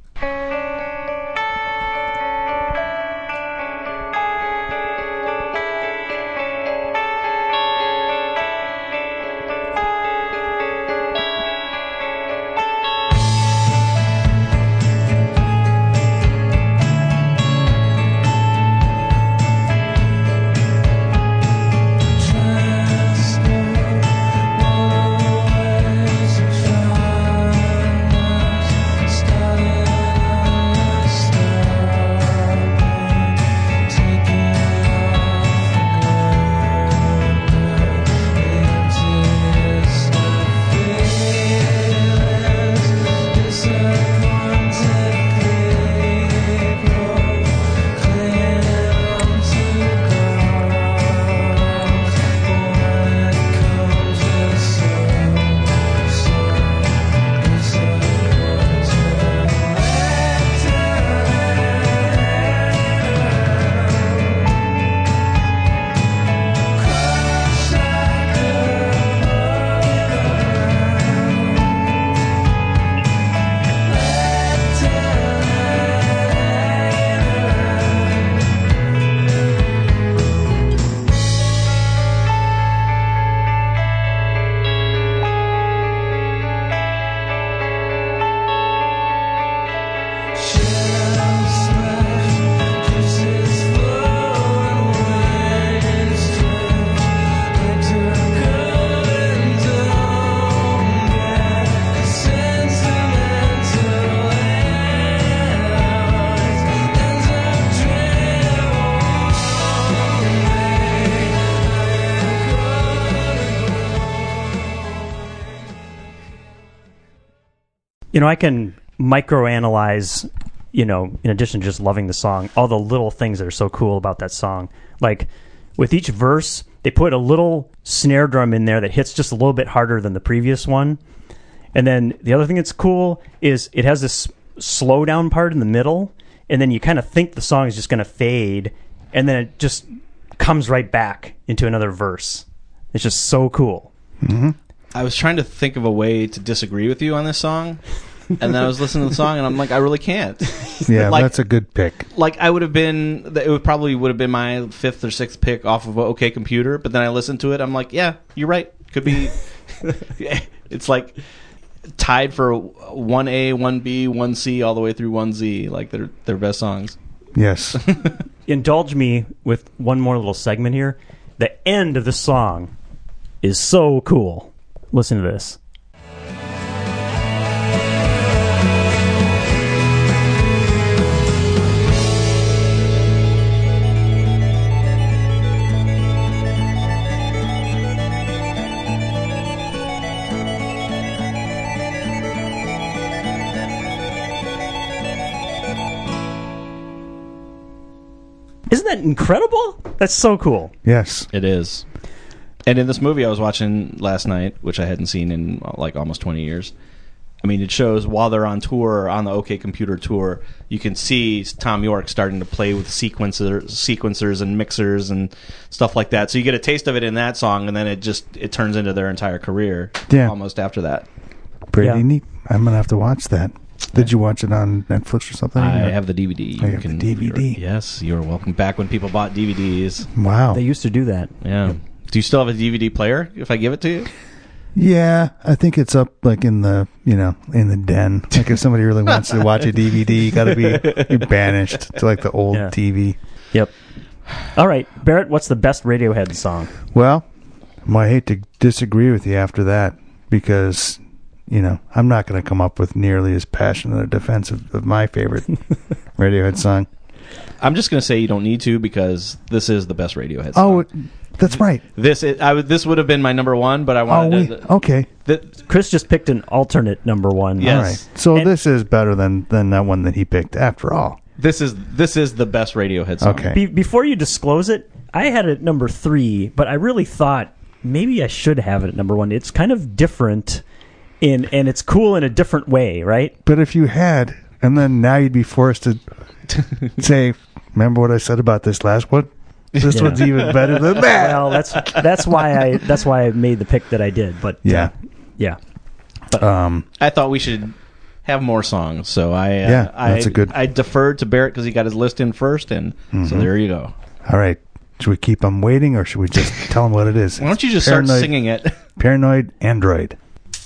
I can microanalyze, in addition to just loving the song, all the little things that are so cool about that song. Like, with each verse, they put a little snare drum in there that hits just a little bit harder than the previous one. And then the other thing that's cool is it has this slow down part in the middle, and then you kind of think the song is just going to fade, and then it just comes right back into another verse. It's just so cool. Mm-hmm. I was trying to think of a way to disagree with you on this song, and then I was listening to the song, and I'm like, I really can't. Yeah, that's a good pick. Like, it would have been my fifth or sixth pick off of OK Computer, but then I listened to it, I'm like, yeah, you're right. Could be. It's like tied for 1A, 1B, 1C, all the way through 1Z. Like, they're best songs. Yes. Indulge me with one more little segment here. The end of the song is so cool. Listen to this. Isn't that incredible? That's so cool. Yes. It is. And in this movie I was watching last night, which I hadn't seen in like almost 20 years, I mean, it shows while they're on tour, on the OK Computer tour, you can see Tom York starting to play with sequencers and mixers and stuff like that. So you get a taste of it in that song, and then it turns into their entire career almost after that. Pretty neat. I'm going to have to watch that. Did you watch it on Netflix or something? I have the DVD. I have the DVD. Yes, you're welcome. Back when people bought DVDs. Wow. They used to do that. Yeah. Do you still have a DVD player if I give it to you? Yeah, I think it's up like in the den. Like if somebody really wants to watch a DVD, you got to be banished to like the old TV. Yep. All right, Barrett, what's the best Radiohead song? Well, I hate to disagree with you after that because I'm not going to come up with nearly as passionate a defense of my favorite Radiohead song. I'm just going to say you don't need to, because this is the best Radiohead song. Oh, that's right. This would have been my number one, but I wanted to... Okay. Chris just picked an alternate number one. Yes. All right. So this is better than that one that he picked, after all. This is the best Radiohead song. Okay. Before you disclose it, I had it at number 3, but I really thought maybe I should have it at number 1. It's kind of different, and it's cool in a different way, right? But if you had, and then now you'd be forced to say, remember what I said about this last one? This one's even better than that. Well, that's why I made the pick that I did. But yeah. But I thought we should have more songs, so that's a good. I deferred to Barrett because he got his list in first, and so there you go. All right, should we keep him waiting, or should we just tell him what it is? Why don't you just start singing it? Paranoid Android.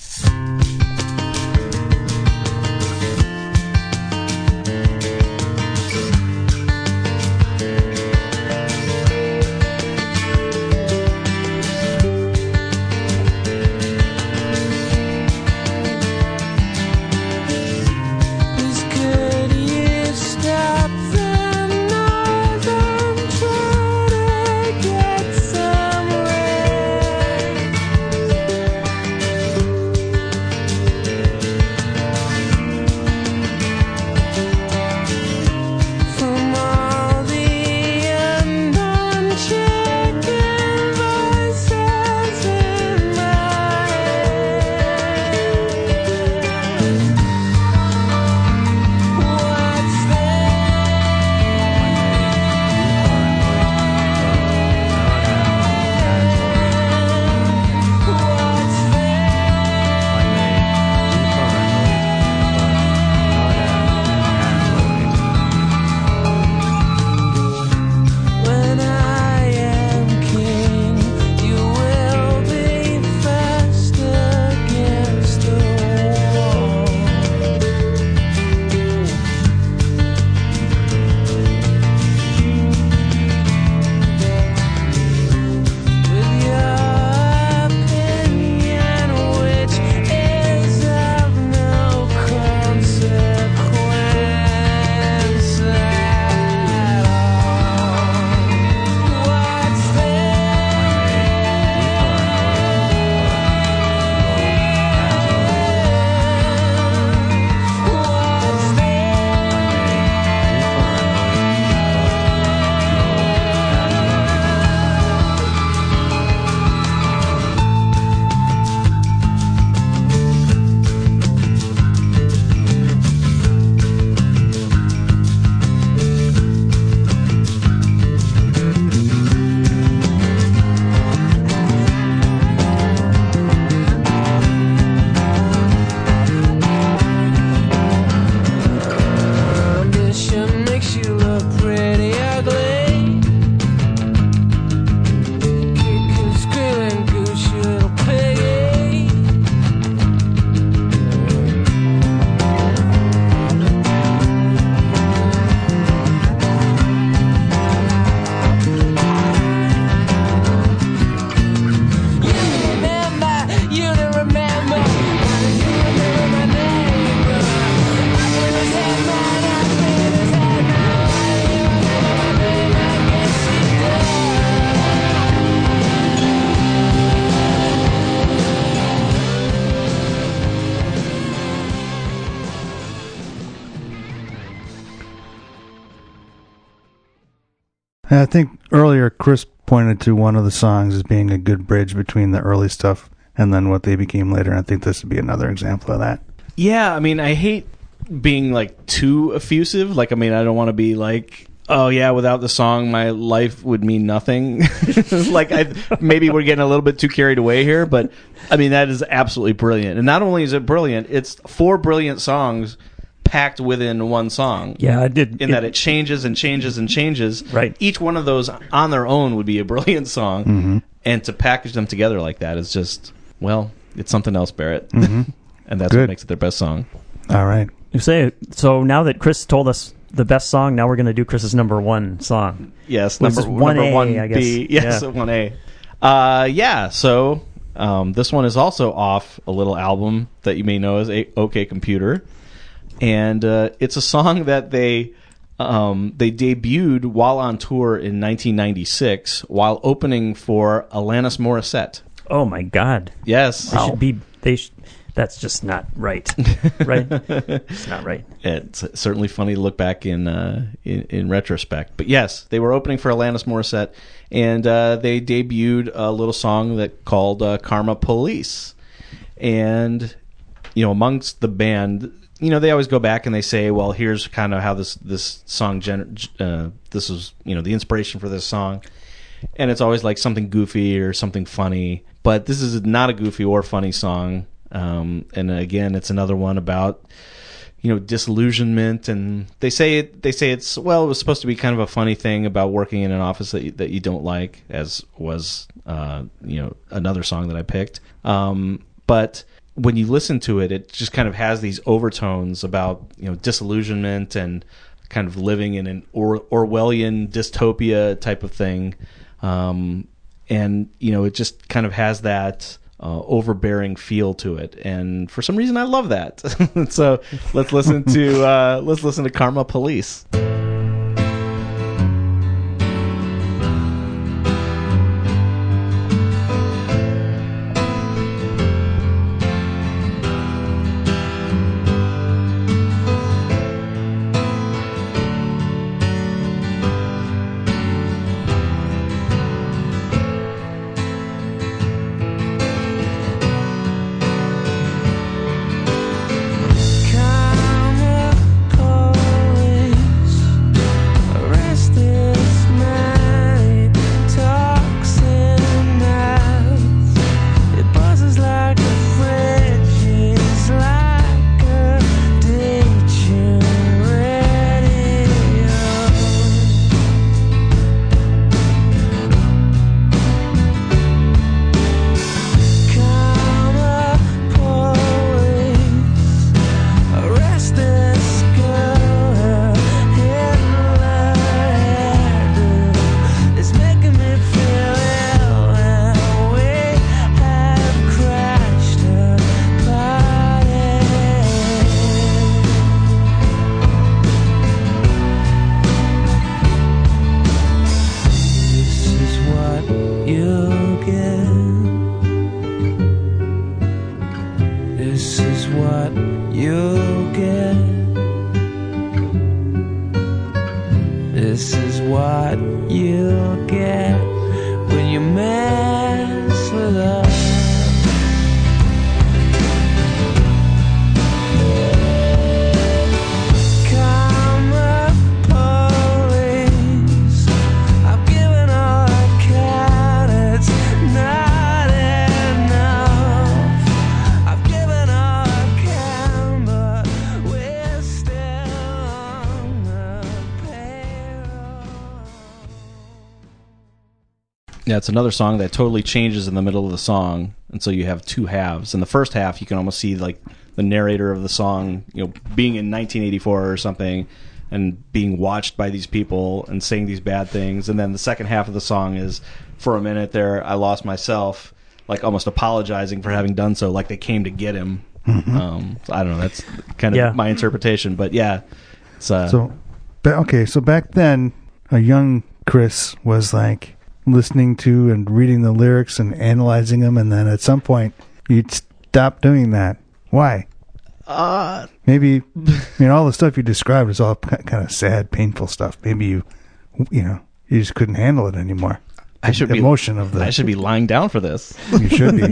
I think earlier Chris pointed to one of the songs as being a good bridge between the early stuff and then what they became later. And I think this would be another example of that. Yeah, I mean, I hate being like too effusive. Like, I mean, I don't want to be like, oh yeah, without the song, my life would mean nothing. Like, maybe we're getting a little bit too carried away here, but I mean, that is absolutely brilliant. And not only is it brilliant, it's 4 brilliant songs packed within one song. Yeah, I did. In that it changes and changes and changes. Right. Each one of those on their own would be a brilliant song. Mm-hmm. And to package them together like that is just, well, it's something else, Barrett. Mm-hmm. And that's what makes it their best song. All right. You say, so now that Chris told us the best song, now we're going to do Chris's number 1 song. Yes, number 1A, I guess. Yes, yeah. 1A. Yeah, so This one is also off a little album that you may know as OK Computer, and it's a song that they debuted while on tour in 1996 while opening for Alanis Morissette. Oh my God! Yes, wow. That's just not right. Right? It's not right. It's certainly funny to look back in retrospect. But yes, they were opening for Alanis Morissette, and they debuted a little song that called Karma Police. And, amongst the band, they always go back and they say, well, here's kind of how this song, this is, the inspiration for this song. And it's always like something goofy or something funny. But this is not a goofy or funny song. And again, it's another one about, disillusionment, and they say it's, well, it was supposed to be kind of a funny thing about working in an office that you don't like, as was, another song that I picked. But when you listen to it, it just kind of has these overtones about, disillusionment and kind of living in an Orwellian dystopia type of thing. And, it just kind of has that overbearing feel to it, and for some reason I love that. So let's listen to Karma Police. Yeah, it's another song that totally changes in the middle of the song, and so you have two halves. In the first half, you can almost see like the narrator of the song, being in 1984 or something, and being watched by these people and saying these bad things. And then the second half of the song is, for a minute there, I lost myself, like almost apologizing for having done so, like they came to get him. Mm-hmm. So I don't know. That's kind of my interpretation, but yeah. So back then, a young Chris was like listening to and reading the lyrics and analyzing them, and then at some point you'd stop doing that. Why? Maybe all the stuff you described is all kind of sad, painful stuff. Maybe you just couldn't handle it anymore. I should be lying down for this. You should be.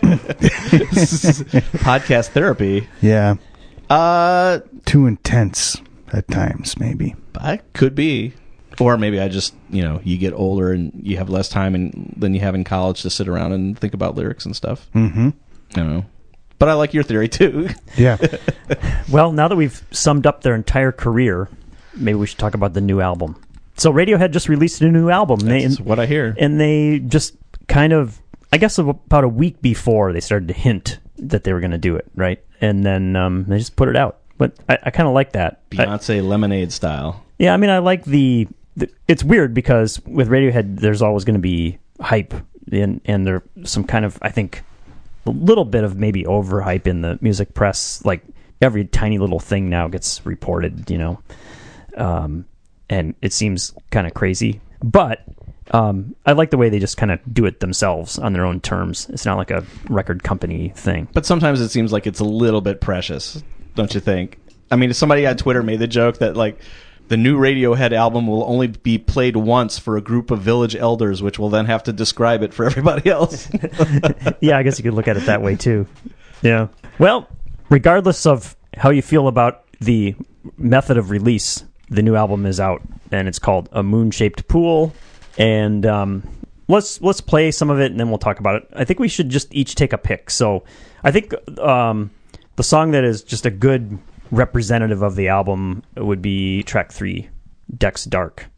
Podcast therapy. Yeah. Too intense at times, maybe. I could be. Or maybe I just, you get older and you have less time than you have in college to sit around and think about lyrics and stuff. Mm-hmm. I don't know. But I like your theory, too. Yeah. Well, now that we've summed up their entire career, maybe we should talk about the new album. So Radiohead just released a new album. That's what I hear. And they just kind of, I guess about a week before, they started to hint that they were going to do it, right? And then they just put it out. But I kind of like that. Beyonce Lemonade style. Yeah, I mean, I like the it's weird because with Radiohead, there's always going to be hype and there's some kind of, I think, a little bit of maybe overhype in the music press. Like every tiny little thing now gets reported, and it seems kind of crazy. But I like the way they just kind of do it themselves on their own terms. It's not like a record company thing. But sometimes it seems like it's a little bit precious, don't you think? I mean, somebody on Twitter made the joke that, like, the new Radiohead album will only be played once for a group of village elders, which will then have to describe it for everybody else. Yeah, I guess you could look at it that way, too. Yeah. Well, regardless of how you feel about the method of release, the new album is out, and it's called A Moon-Shaped Pool. And let's play some of it, and then we'll talk about it. I think we should just each take a pick. So I think the song that is just a good representative of the album would be track 3, Deck's Dark.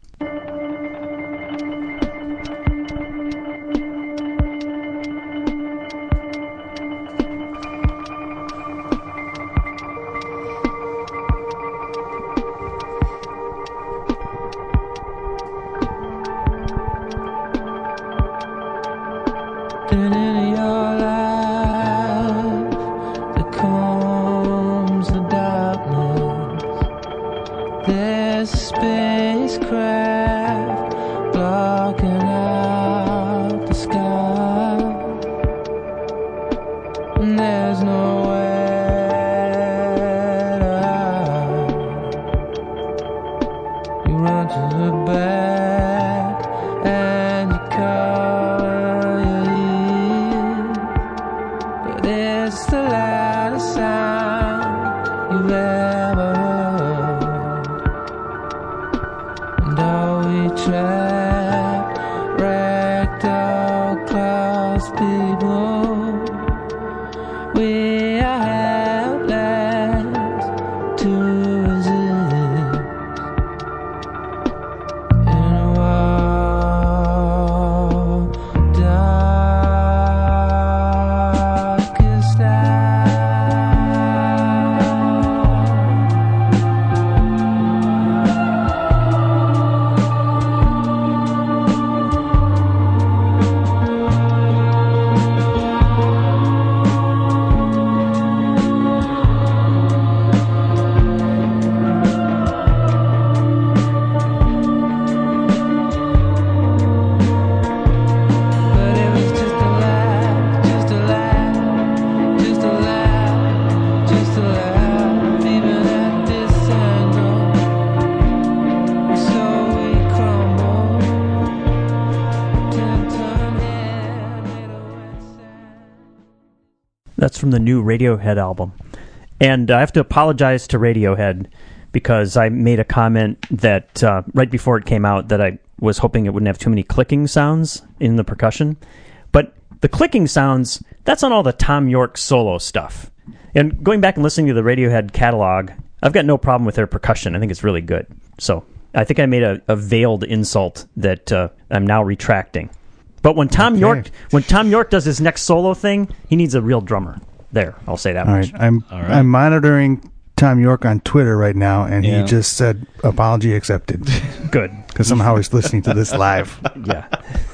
That's from the new Radiohead album. And I have to apologize to Radiohead because I made a comment that right before it came out that I was hoping it wouldn't have too many clicking sounds in the percussion. But the clicking sounds, that's on all the Thom Yorke solo stuff. And going back and listening to the Radiohead catalog, I've got no problem with their percussion. I think it's really good. So I think I made a veiled insult that I'm now retracting. But when Thom Yorke does his next solo thing, he needs a real drummer. There, I'll say that much. All right. I'm monitoring Thom Yorke on Twitter right now, and he just said apology accepted. Good, because somehow he's listening to this live. Yeah,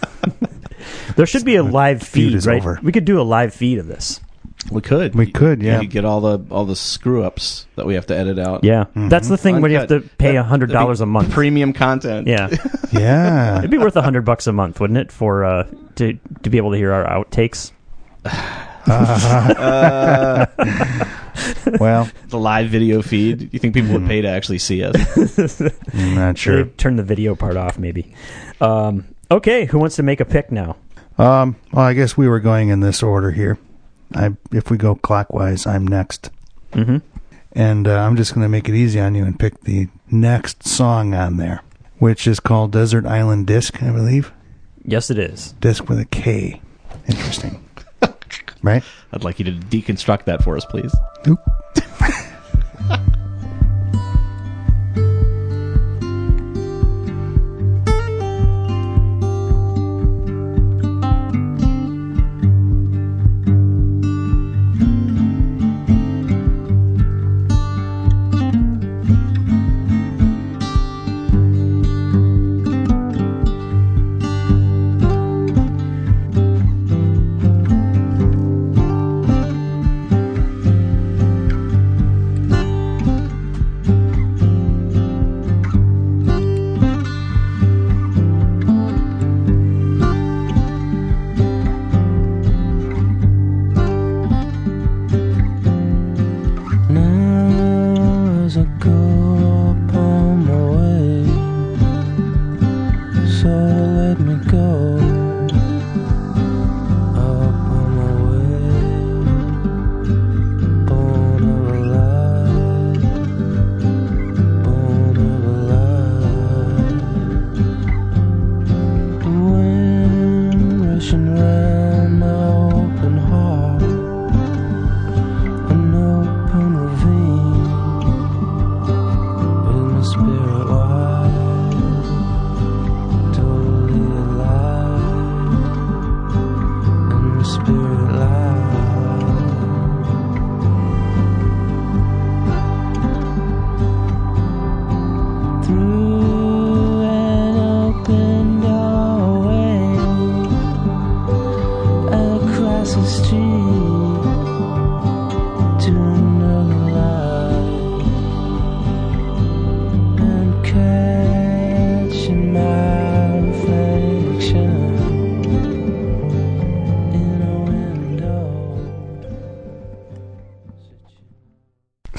there should be a live feed, right? Over. We could do a live feed of this. We could. Yeah. You get all the screw ups that we have to edit out. Yeah, that's the thing where you have to pay $100 a month. Premium content. Yeah, yeah. It'd be worth $100 a month, wouldn't it, for to be able to hear our outtakes? Well, the live video feed. You think people would pay to actually see us? I'm not sure. Turn the video part off, maybe. Okay, who wants to make a pick now? Well, I guess we were going in this order here. If we go clockwise, I'm next. Mm-hmm. And I'm just going to make it easy on you and pick the next song on there, which is called Desert Island Disc, I believe. Yes, it is. Disc with a K. Interesting. Right? I'd like you to deconstruct that for us, please. Oop.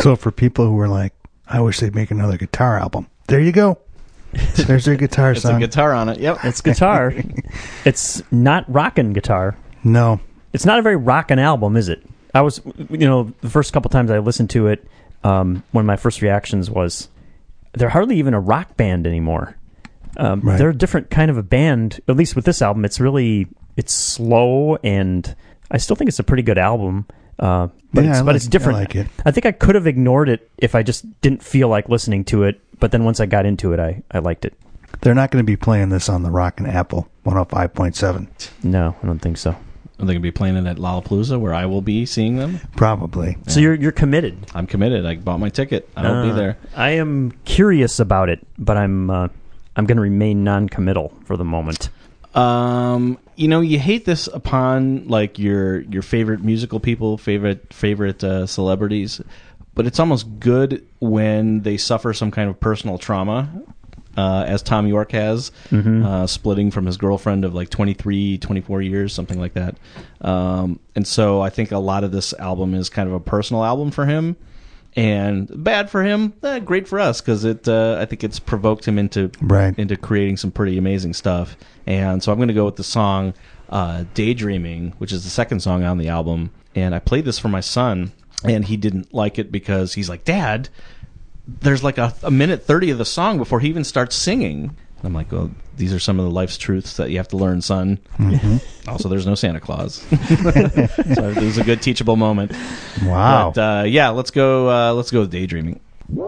So for people who were like, I wish they'd make another guitar album, there you go. There's their guitar song. It's a guitar on it. Yep. It's guitar. It's not rockin' guitar. No. It's not a very rockin' album, is it? I was, the first couple times I listened to it, one of my first reactions was, they're hardly even a rock band anymore. Right. They're a different kind of a band, at least with this album. It's slow, and I still think it's a pretty good album. But it's different. I like it. I think I could have ignored it if I just didn't feel like listening to it. But then once I got into it, I liked it. They're not going to be playing this on the Rockin' Apple 105.7. No, I don't think so. Are they going to be playing it at Lollapalooza, where I will be seeing them? Probably. So you're committed. I'm committed. I bought my ticket. I'll be there. I am curious about it, but I'm going to remain non-committal for the moment. You hate this upon like your favorite musical people, favorite celebrities, but it's almost good when they suffer some kind of personal trauma, as Thom Yorke has, splitting from his girlfriend of like 23, 24 years, something like that. And so I think a lot of this album is kind of a personal album for him. And bad for him, great for us, because I think it's provoked him into creating some pretty amazing stuff. And so I'm going to go with the song Daydreaming, which is the second song on the album. And I played this for my son, and he didn't like it because he's like, Dad, there's like a minute 30 of the song before he even starts singing. I'm like, well, these are some of the life's truths that you have to learn, son. Mm-hmm. Also, there's no Santa Claus. So it was a good teachable moment. Wow. But, let's go with Daydreaming.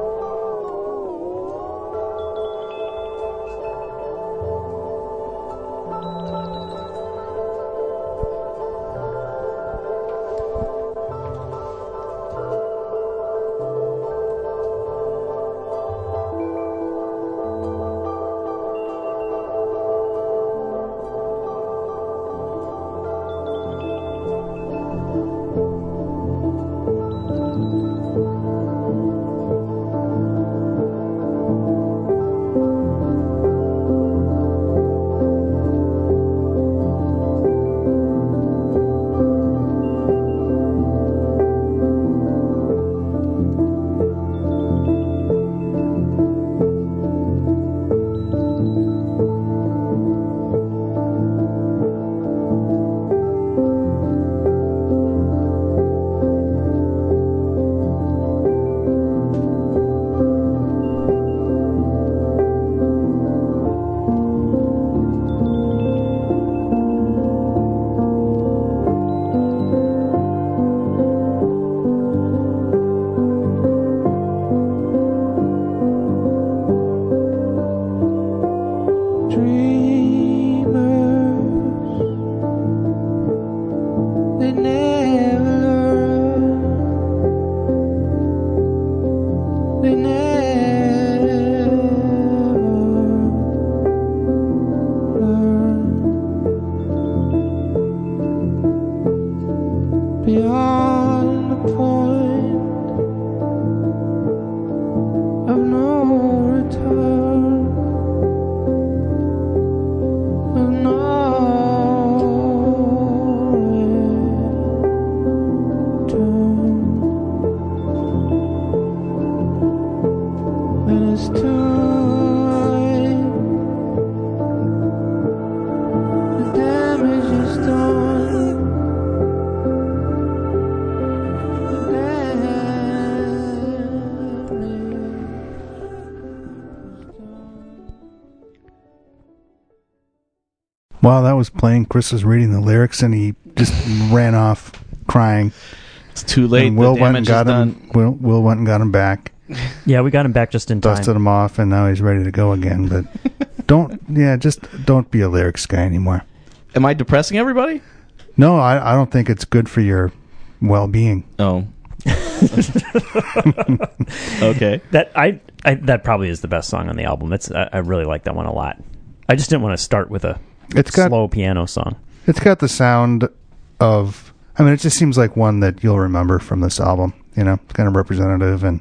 While that was playing, Chris was reading the lyrics, and he just ran off crying. It's too late. And Will went and got him. Will went and got him back. Yeah, we got him back just in time. Dusted him off, and now he's ready to go again. But just don't be a lyrics guy anymore. Am I depressing everybody? No, I don't think it's good for your well-being. Oh. Okay. That probably is the best song on the album. I really like that one a lot. I just didn't want to start with a slow piano song. It's got the sound of... I mean, it just seems like one that you'll remember from this album. It's kind of representative, and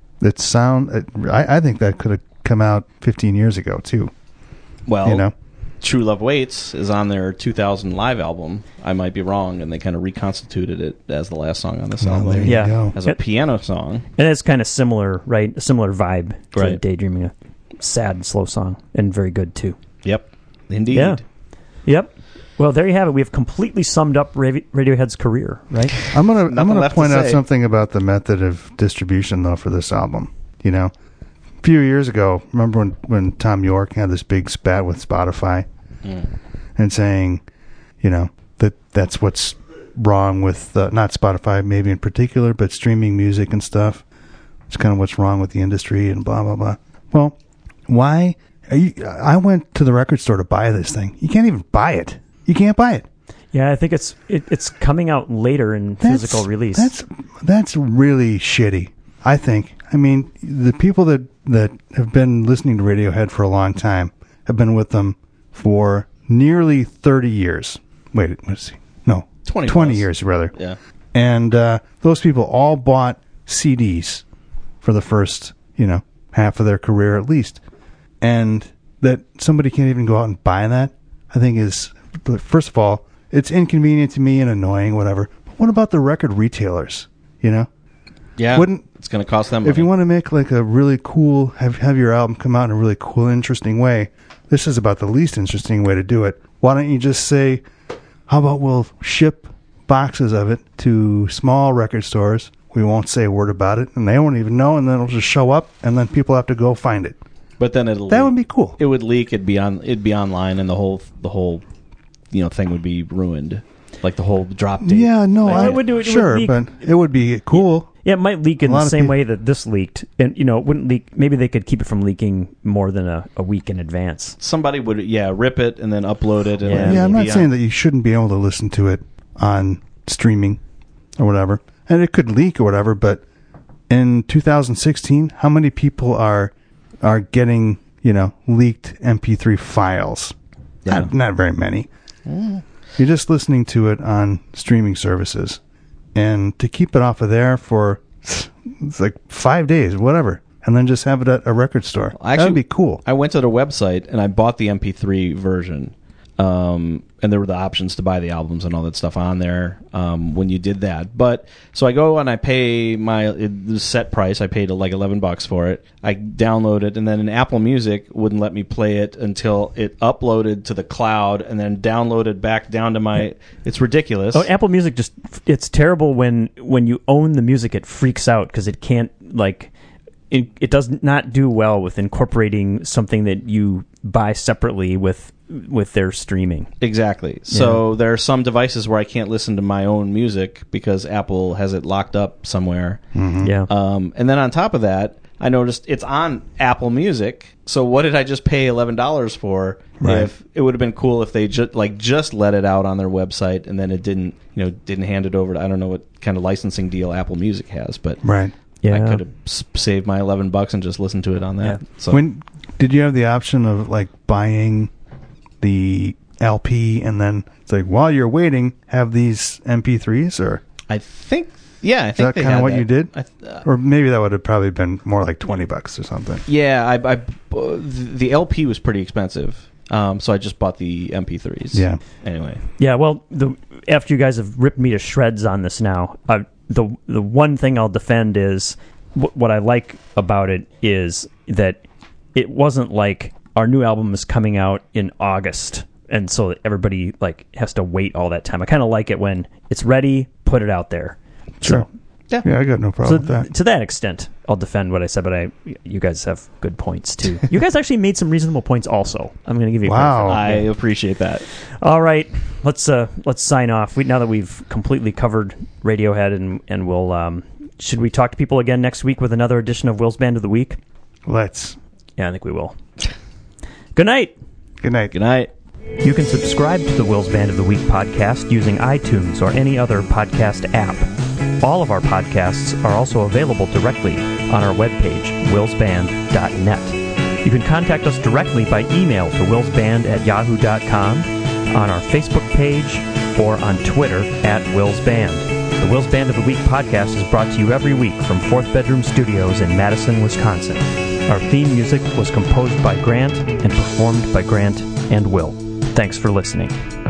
I think that could have come out 15 years ago, too. Well, True Love Waits is on their 2000 live album. I might be wrong, and they kind of reconstituted it as the last song on this album. As a piano song. And it's kind of similar, right? A similar vibe to Daydreaming. A sad, slow song, and very good, too. Yep. Indeed. Yeah. Yep. Well, there you have it. We have completely summed up Radiohead's career, right? I'm gonna point out something about the method of distribution, though, for this album. You know, a few years ago, remember when Tom York had this big spat with Spotify and saying, you know, that's what's wrong with not Spotify, maybe in particular, but streaming music and stuff. It's kind of what's wrong with the industry and blah blah blah. Well, why? I went to the record store to buy this thing. You can't even buy it. You can't buy it. Yeah, I think it's coming out later in physical release. That's really shitty, I think. I mean, the people that have been listening to Radiohead for a long time have been with them for nearly 30 years. Wait, let's see. No, 20 years, rather. Yeah. And those people all bought CDs for the first, half of their career at least. And that somebody can't even go out and buy that, I think is... First of all, it's inconvenient to me and annoying, whatever. But what about the record retailers? Yeah, it's going to cost them money. If you want to make like a really cool, have your album come out in a really cool, interesting way, this is about the least interesting way to do it. Why don't you just say, how about we'll ship boxes of it to small record stores? We won't say a word about it, and they won't even know, and then it'll just show up, and then people have to go find it. But then that leak. Would be cool. It would leak. It'd be online, and the whole thing would be ruined, like the whole drop date. Yeah, no, I would do it. Sure, but it would be cool. Yeah, it might leak in the same way that this leaked, and it wouldn't leak. Maybe they could keep it from leaking more than a week in advance. Somebody would, rip it and then upload it. And I'm not saying that you shouldn't be able to listen to it on streaming or whatever, and it could leak or whatever. But in 2016, how many people are getting leaked MP3 files? Yeah. Not very many. You're just listening to it on streaming services. And to keep it off of there for it's like 5 days, whatever, and then just have it at a record store. Actually, that'd be cool. I went to their website and I bought the MP3 version. And there were the options to buy the albums and all that stuff on there when you did that. But so I go and I pay the set price. I paid like $11 for it. I download it, and then in Apple Music wouldn't let me play it until it uploaded to the cloud and then downloaded back down to my. It's ridiculous. Oh, Apple Music it's terrible when you own the music. It freaks out because it can't It does not do well with incorporating something that you buy separately with their streaming. Exactly. So there are some devices where I can't listen to my own music because Apple has it locked up somewhere. Mm-hmm. Yeah. And then on top of that, I noticed it's on Apple Music. So what did I just pay $11 for? Right. If it would have been cool if they just let it out on their website and then it didn't hand it over to, I don't know what kind of licensing deal Apple Music has, but right. Yeah. I could have saved my $11 and just listened to it on that. Yeah. So when did you have the option of buying the LP and then it's while you're waiting, have these MP3s or? I think is that kind of what that. you did? Or maybe that would have probably been more like $20 or something. Yeah, the LP was pretty expensive, so I just bought the MP3s. Yeah. Anyway. Yeah. Well, after you guys have ripped me to shreds on this now, the one thing I'll defend is what I like about it is that it wasn't like our new album is coming out in August, and so everybody has to wait all that time. I kind of like it when it's ready, put it out there. Sure. So, yeah, I got no problem with that. To that extent, I'll defend what I said, but you guys have good points too. You guys actually made some reasonable points also. I'm going to give you wow. I appreciate that. All right, let's sign off. Now that we've completely covered Radiohead, and we'll should we talk to people again next week with another edition of Will's Band of the Week? Let's. Yeah, I think we will. Good night. Good night. Good night. You can subscribe to the Will's Band of the Week podcast using iTunes or any other podcast app. All of our podcasts are also available directly on our webpage, willsband.net. You can contact us directly by email to willsband@yahoo.com, on our Facebook page, or on Twitter @willsband. The Will's Band of the Week podcast is brought to you every week from Fourth Bedroom Studios in Madison, Wisconsin. Our theme music was composed by Grant and performed by Grant and Will. Thanks for listening.